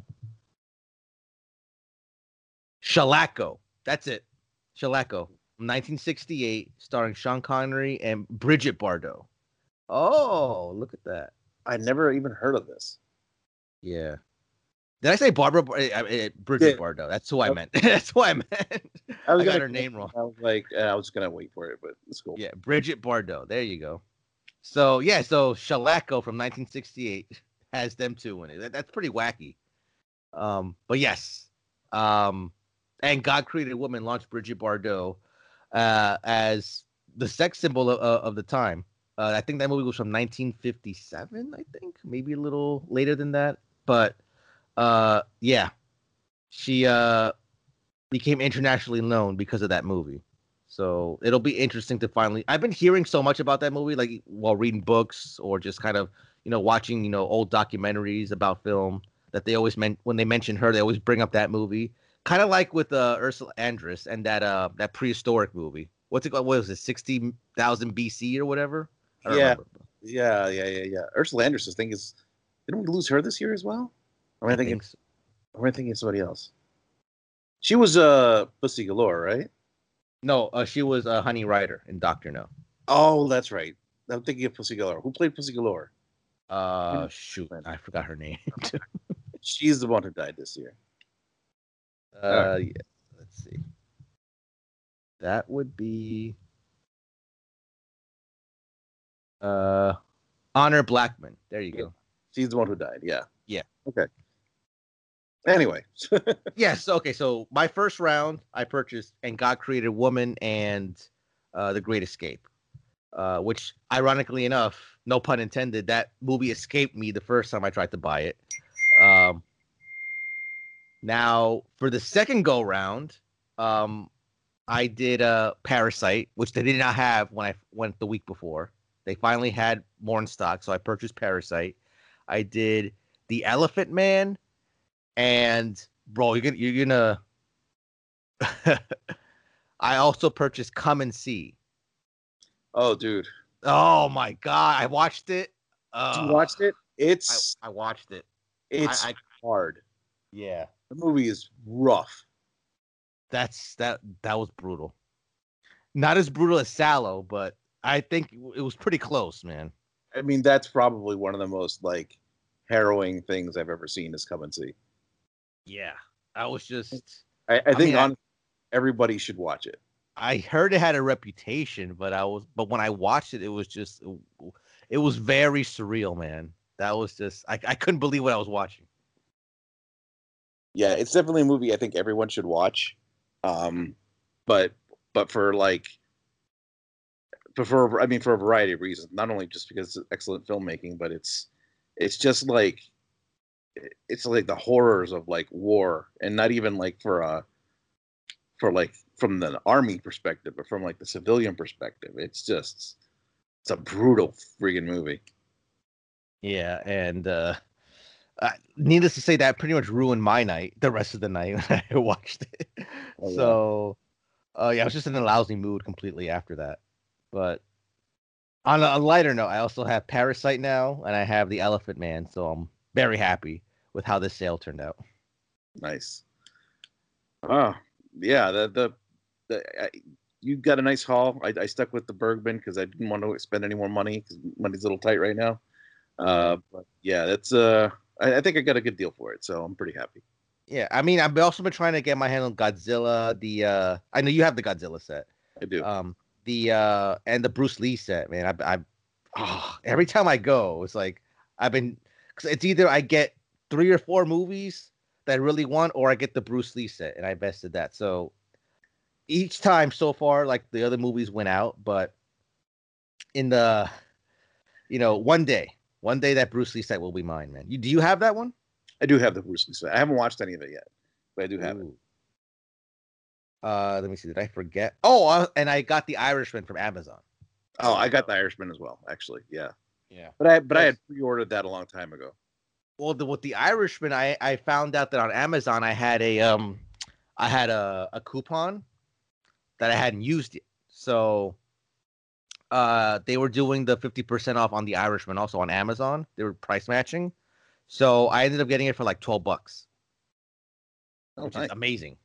S2: Shalako. That's it. Shalako. nineteen sixty-eight, starring Sean Connery and Bridget Bardot. Oh, look at that.
S3: I never even heard of this.
S2: Yeah. Did I say Barbara? I, I, Bridget
S3: Yeah.
S2: Bardot. That's who I meant. That's who I meant.
S3: I, was
S2: I got
S3: gonna,
S2: her name wrong.
S3: I was like, uh, I was gonna wait for it, but it's cool.
S2: Yeah, Bridget Bardot. There you go. So yeah, so Shalako from nineteen sixty-eight has them two in it. That, that's pretty wacky. Um, but yes. Um, and God Created Woman launched Bridget Bardot uh, as the sex symbol of, of the time. Uh, I think that movie was from nineteen fifty-seven, I think. Maybe a little later than that. But uh, yeah, she uh, became internationally known because of that movie. So it'll be interesting to finally... I've been hearing so much about that movie, like while reading books or just kind of, you know, watching, you know, old documentaries about film that they always meant when they mention her, they always bring up that movie. Kind of like with uh, Ursula Andress and that uh that prehistoric movie. What's it called? What was it? sixty thousand B C or whatever? I don't
S3: yeah,
S2: remember.
S3: yeah, yeah, yeah, yeah. Ursula Andress' thing is, didn't we lose her this year as well? Or am I,
S2: I
S3: thinking?
S2: think so.
S3: Or am I thinking of somebody else? She was uh Pussy Galore, right?
S2: No, uh, she was uh, Honey Rider in Doctor No.
S3: Oh, that's right. I'm thinking of Pussy Galore. Who played Pussy Galore?
S2: Uh, shoot, I forgot her name.
S3: She's the one who died this year.
S2: uh, yeah. Let's see. That would be uh Honor Blackman. There you go.
S3: She's the one who died. Yeah.
S2: Yeah.
S3: Okay. Anyway.
S2: Yes. Okay. So my first round, I purchased And God Created Woman and uh, The Great Escape, uh, which, ironically enough, no pun intended, that movie escaped me the first time I tried to buy it. Um, now, for the second go round, um, I did uh, Parasite, which they did not have when I went the week before. They finally had more in stock, so I purchased Parasite. I did The Elephant Man, and bro, you're gonna you're gonna. I also purchased Come and See.
S3: Oh, dude.
S2: Oh my god, I watched it. Uh,
S3: you watched it? It's
S2: I, I watched it.
S3: it's
S2: I, I,
S3: hard.
S2: Yeah,
S3: The movie is rough.
S2: that's that that was brutal. Not as brutal as Sallow, but I think it was pretty close, man.
S3: I mean, that's probably one of the most like harrowing things I've ever seen is Come and See.
S2: Yeah, I was just.
S3: I, I
S2: I
S3: think
S2: mean, I,
S3: on everybody should watch it.
S2: I heard it had a reputation, but I was, but when I watched it, it was just, it was very surreal, man. That was just, I, I couldn't believe what I was watching.
S3: Yeah, it's definitely a movie I think everyone should watch. Um, but but for like, but for I mean for a variety of reasons, not only just because it's excellent filmmaking, but it's it's just like it's like the horrors of like war, and not even like for a for like from the army perspective, but from like the civilian perspective. It's just it's a brutal friggin' movie.
S2: Yeah, and uh, uh, needless to say, that pretty much ruined my night. The rest of the night when I watched it.
S3: Oh, yeah.
S2: So, uh, yeah, I was just in a lousy mood completely after that. But on a, a lighter note, I also have Parasite now, and I have The Elephant Man. So I'm very happy with how this sale turned out.
S3: Nice. Oh, yeah. The the, the I, you got a nice haul. I, I stuck with the Bergman because I didn't want to spend any more money because money's a little tight right now. Uh, but yeah, that's uh, I, I think I got a good deal for it, so I'm pretty happy.
S2: Yeah, I mean, I've also been trying to get my hand on Godzilla. The uh, I know you have the Godzilla set.
S3: I do.
S2: Um, the uh, and the Bruce Lee set, man. I, I, oh, every time I go, it's like I've been. Cause it's either I get three or four movies that I really want, or I get the Bruce Lee set, and I invested that. So each time so far, like the other movies went out, but in the, you know, one day, one day that Bruce Lee set will be mine, man. You do you have that one?
S3: I do have the Bruce Lee set. I haven't watched any of it yet, but I do have
S2: Ooh.
S3: it.
S2: Uh, let me see. Did I forget? Oh, uh, and I got The Irishman from Amazon.
S3: Oh, I got The Irishman as well, actually. Yeah.
S2: Yeah.
S3: But I but I had pre-ordered that a long time ago.
S2: Well, the, with The Irishman, I, I found out that on Amazon I had a um I had a, a coupon that I hadn't used yet. So uh they were doing the fifty percent off on The Irishman also on Amazon. They were price matching. So I ended up getting it for like twelve bucks.
S3: Oh,
S2: which
S3: nice.
S2: is amazing.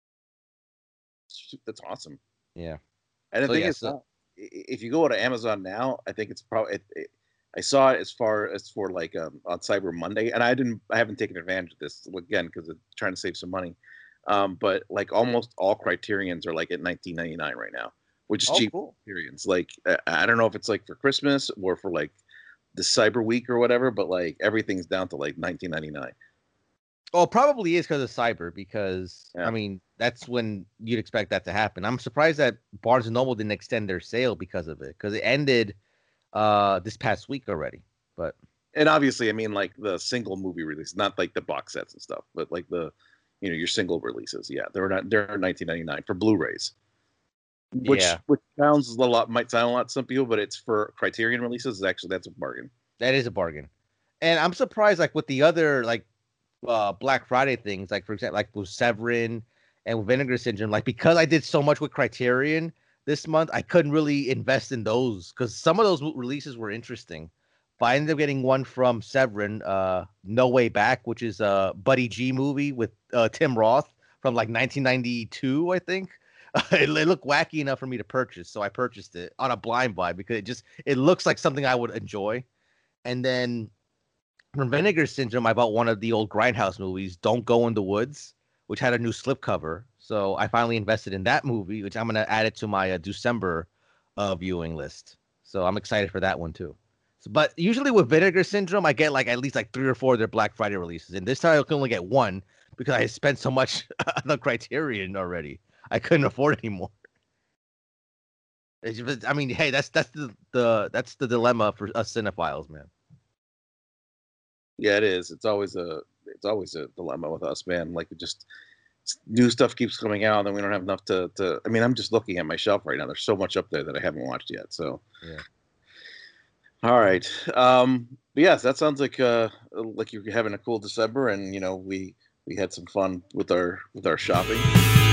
S3: That's awesome.
S2: Yeah.
S3: And the
S2: So,
S3: thing
S2: yeah,
S3: is,
S2: so-
S3: if you go to Amazon now, I think it's probably. It, it, I saw it as far as for like um, on Cyber Monday, and I didn't. I haven't taken advantage of this again because I'm trying to save some money. Um, but like almost all Criterions are like at nineteen ninety-nine right now, which is
S2: Oh,
S3: cheap.
S2: cool.
S3: Criterions. Like I, I don't know if it's like for Christmas or for like the Cyber Week or whatever, but like everything's down to like nineteen ninety-nine.
S2: Well, it probably is because of cyber, because
S3: Yeah.
S2: I mean that's when you'd expect that to happen. I'm surprised that Barnes and Noble didn't extend their sale because of it, because it ended uh this past week already. But
S3: And obviously, I mean like the single movie release, not like the box sets and stuff, but like the, you know, your single releases. Yeah, they're not they're nineteen ninety-nine for Blu-rays. Which
S2: Yeah.
S3: which sounds a lot might sound a lot to some people, but it's for Criterion releases. Actually, that's a bargain.
S2: that is a bargain. And I'm surprised, like with the other like uh Black Friday things, like for example, like with Severin and with Vinegar Syndrome, like because I did so much with Criterion this month, I couldn't really invest in those because some of those releases were interesting. But I ended up getting one from Severin, uh, No Way Back, which is a Buddy G movie with uh, Tim Roth from like nineteen ninety-two, I think. it, it looked wacky enough for me to purchase, so I purchased it on a blind buy because it just it looks like something I would enjoy. And then from Vinegar Syndrome, I bought one of the old Grindhouse movies, Don't Go in the Woods, which had a new slipcover. So I finally invested in that movie, which I'm going to add it to my uh, December uh, viewing list. So I'm excited for that one too. So, but usually with Vinegar Syndrome, I get like at least like three or four of their Black Friday releases. And this time I can only get one because I spent so much on the Criterion already. I couldn't afford anymore. It's just, I mean, hey, that's that's the, the that's the dilemma for us cinephiles, man.
S3: Yeah, it is. It's always a it's always a dilemma with us, man. Like it just new stuff keeps coming out, and we don't have enough to to. I mean, I'm just looking at my shelf right now. There's so much up there that I haven't watched yet. So
S2: Yeah.
S3: All right. Um, but yes, that sounds like uh like you're having a cool December, and you know we we had some fun with our with our shopping.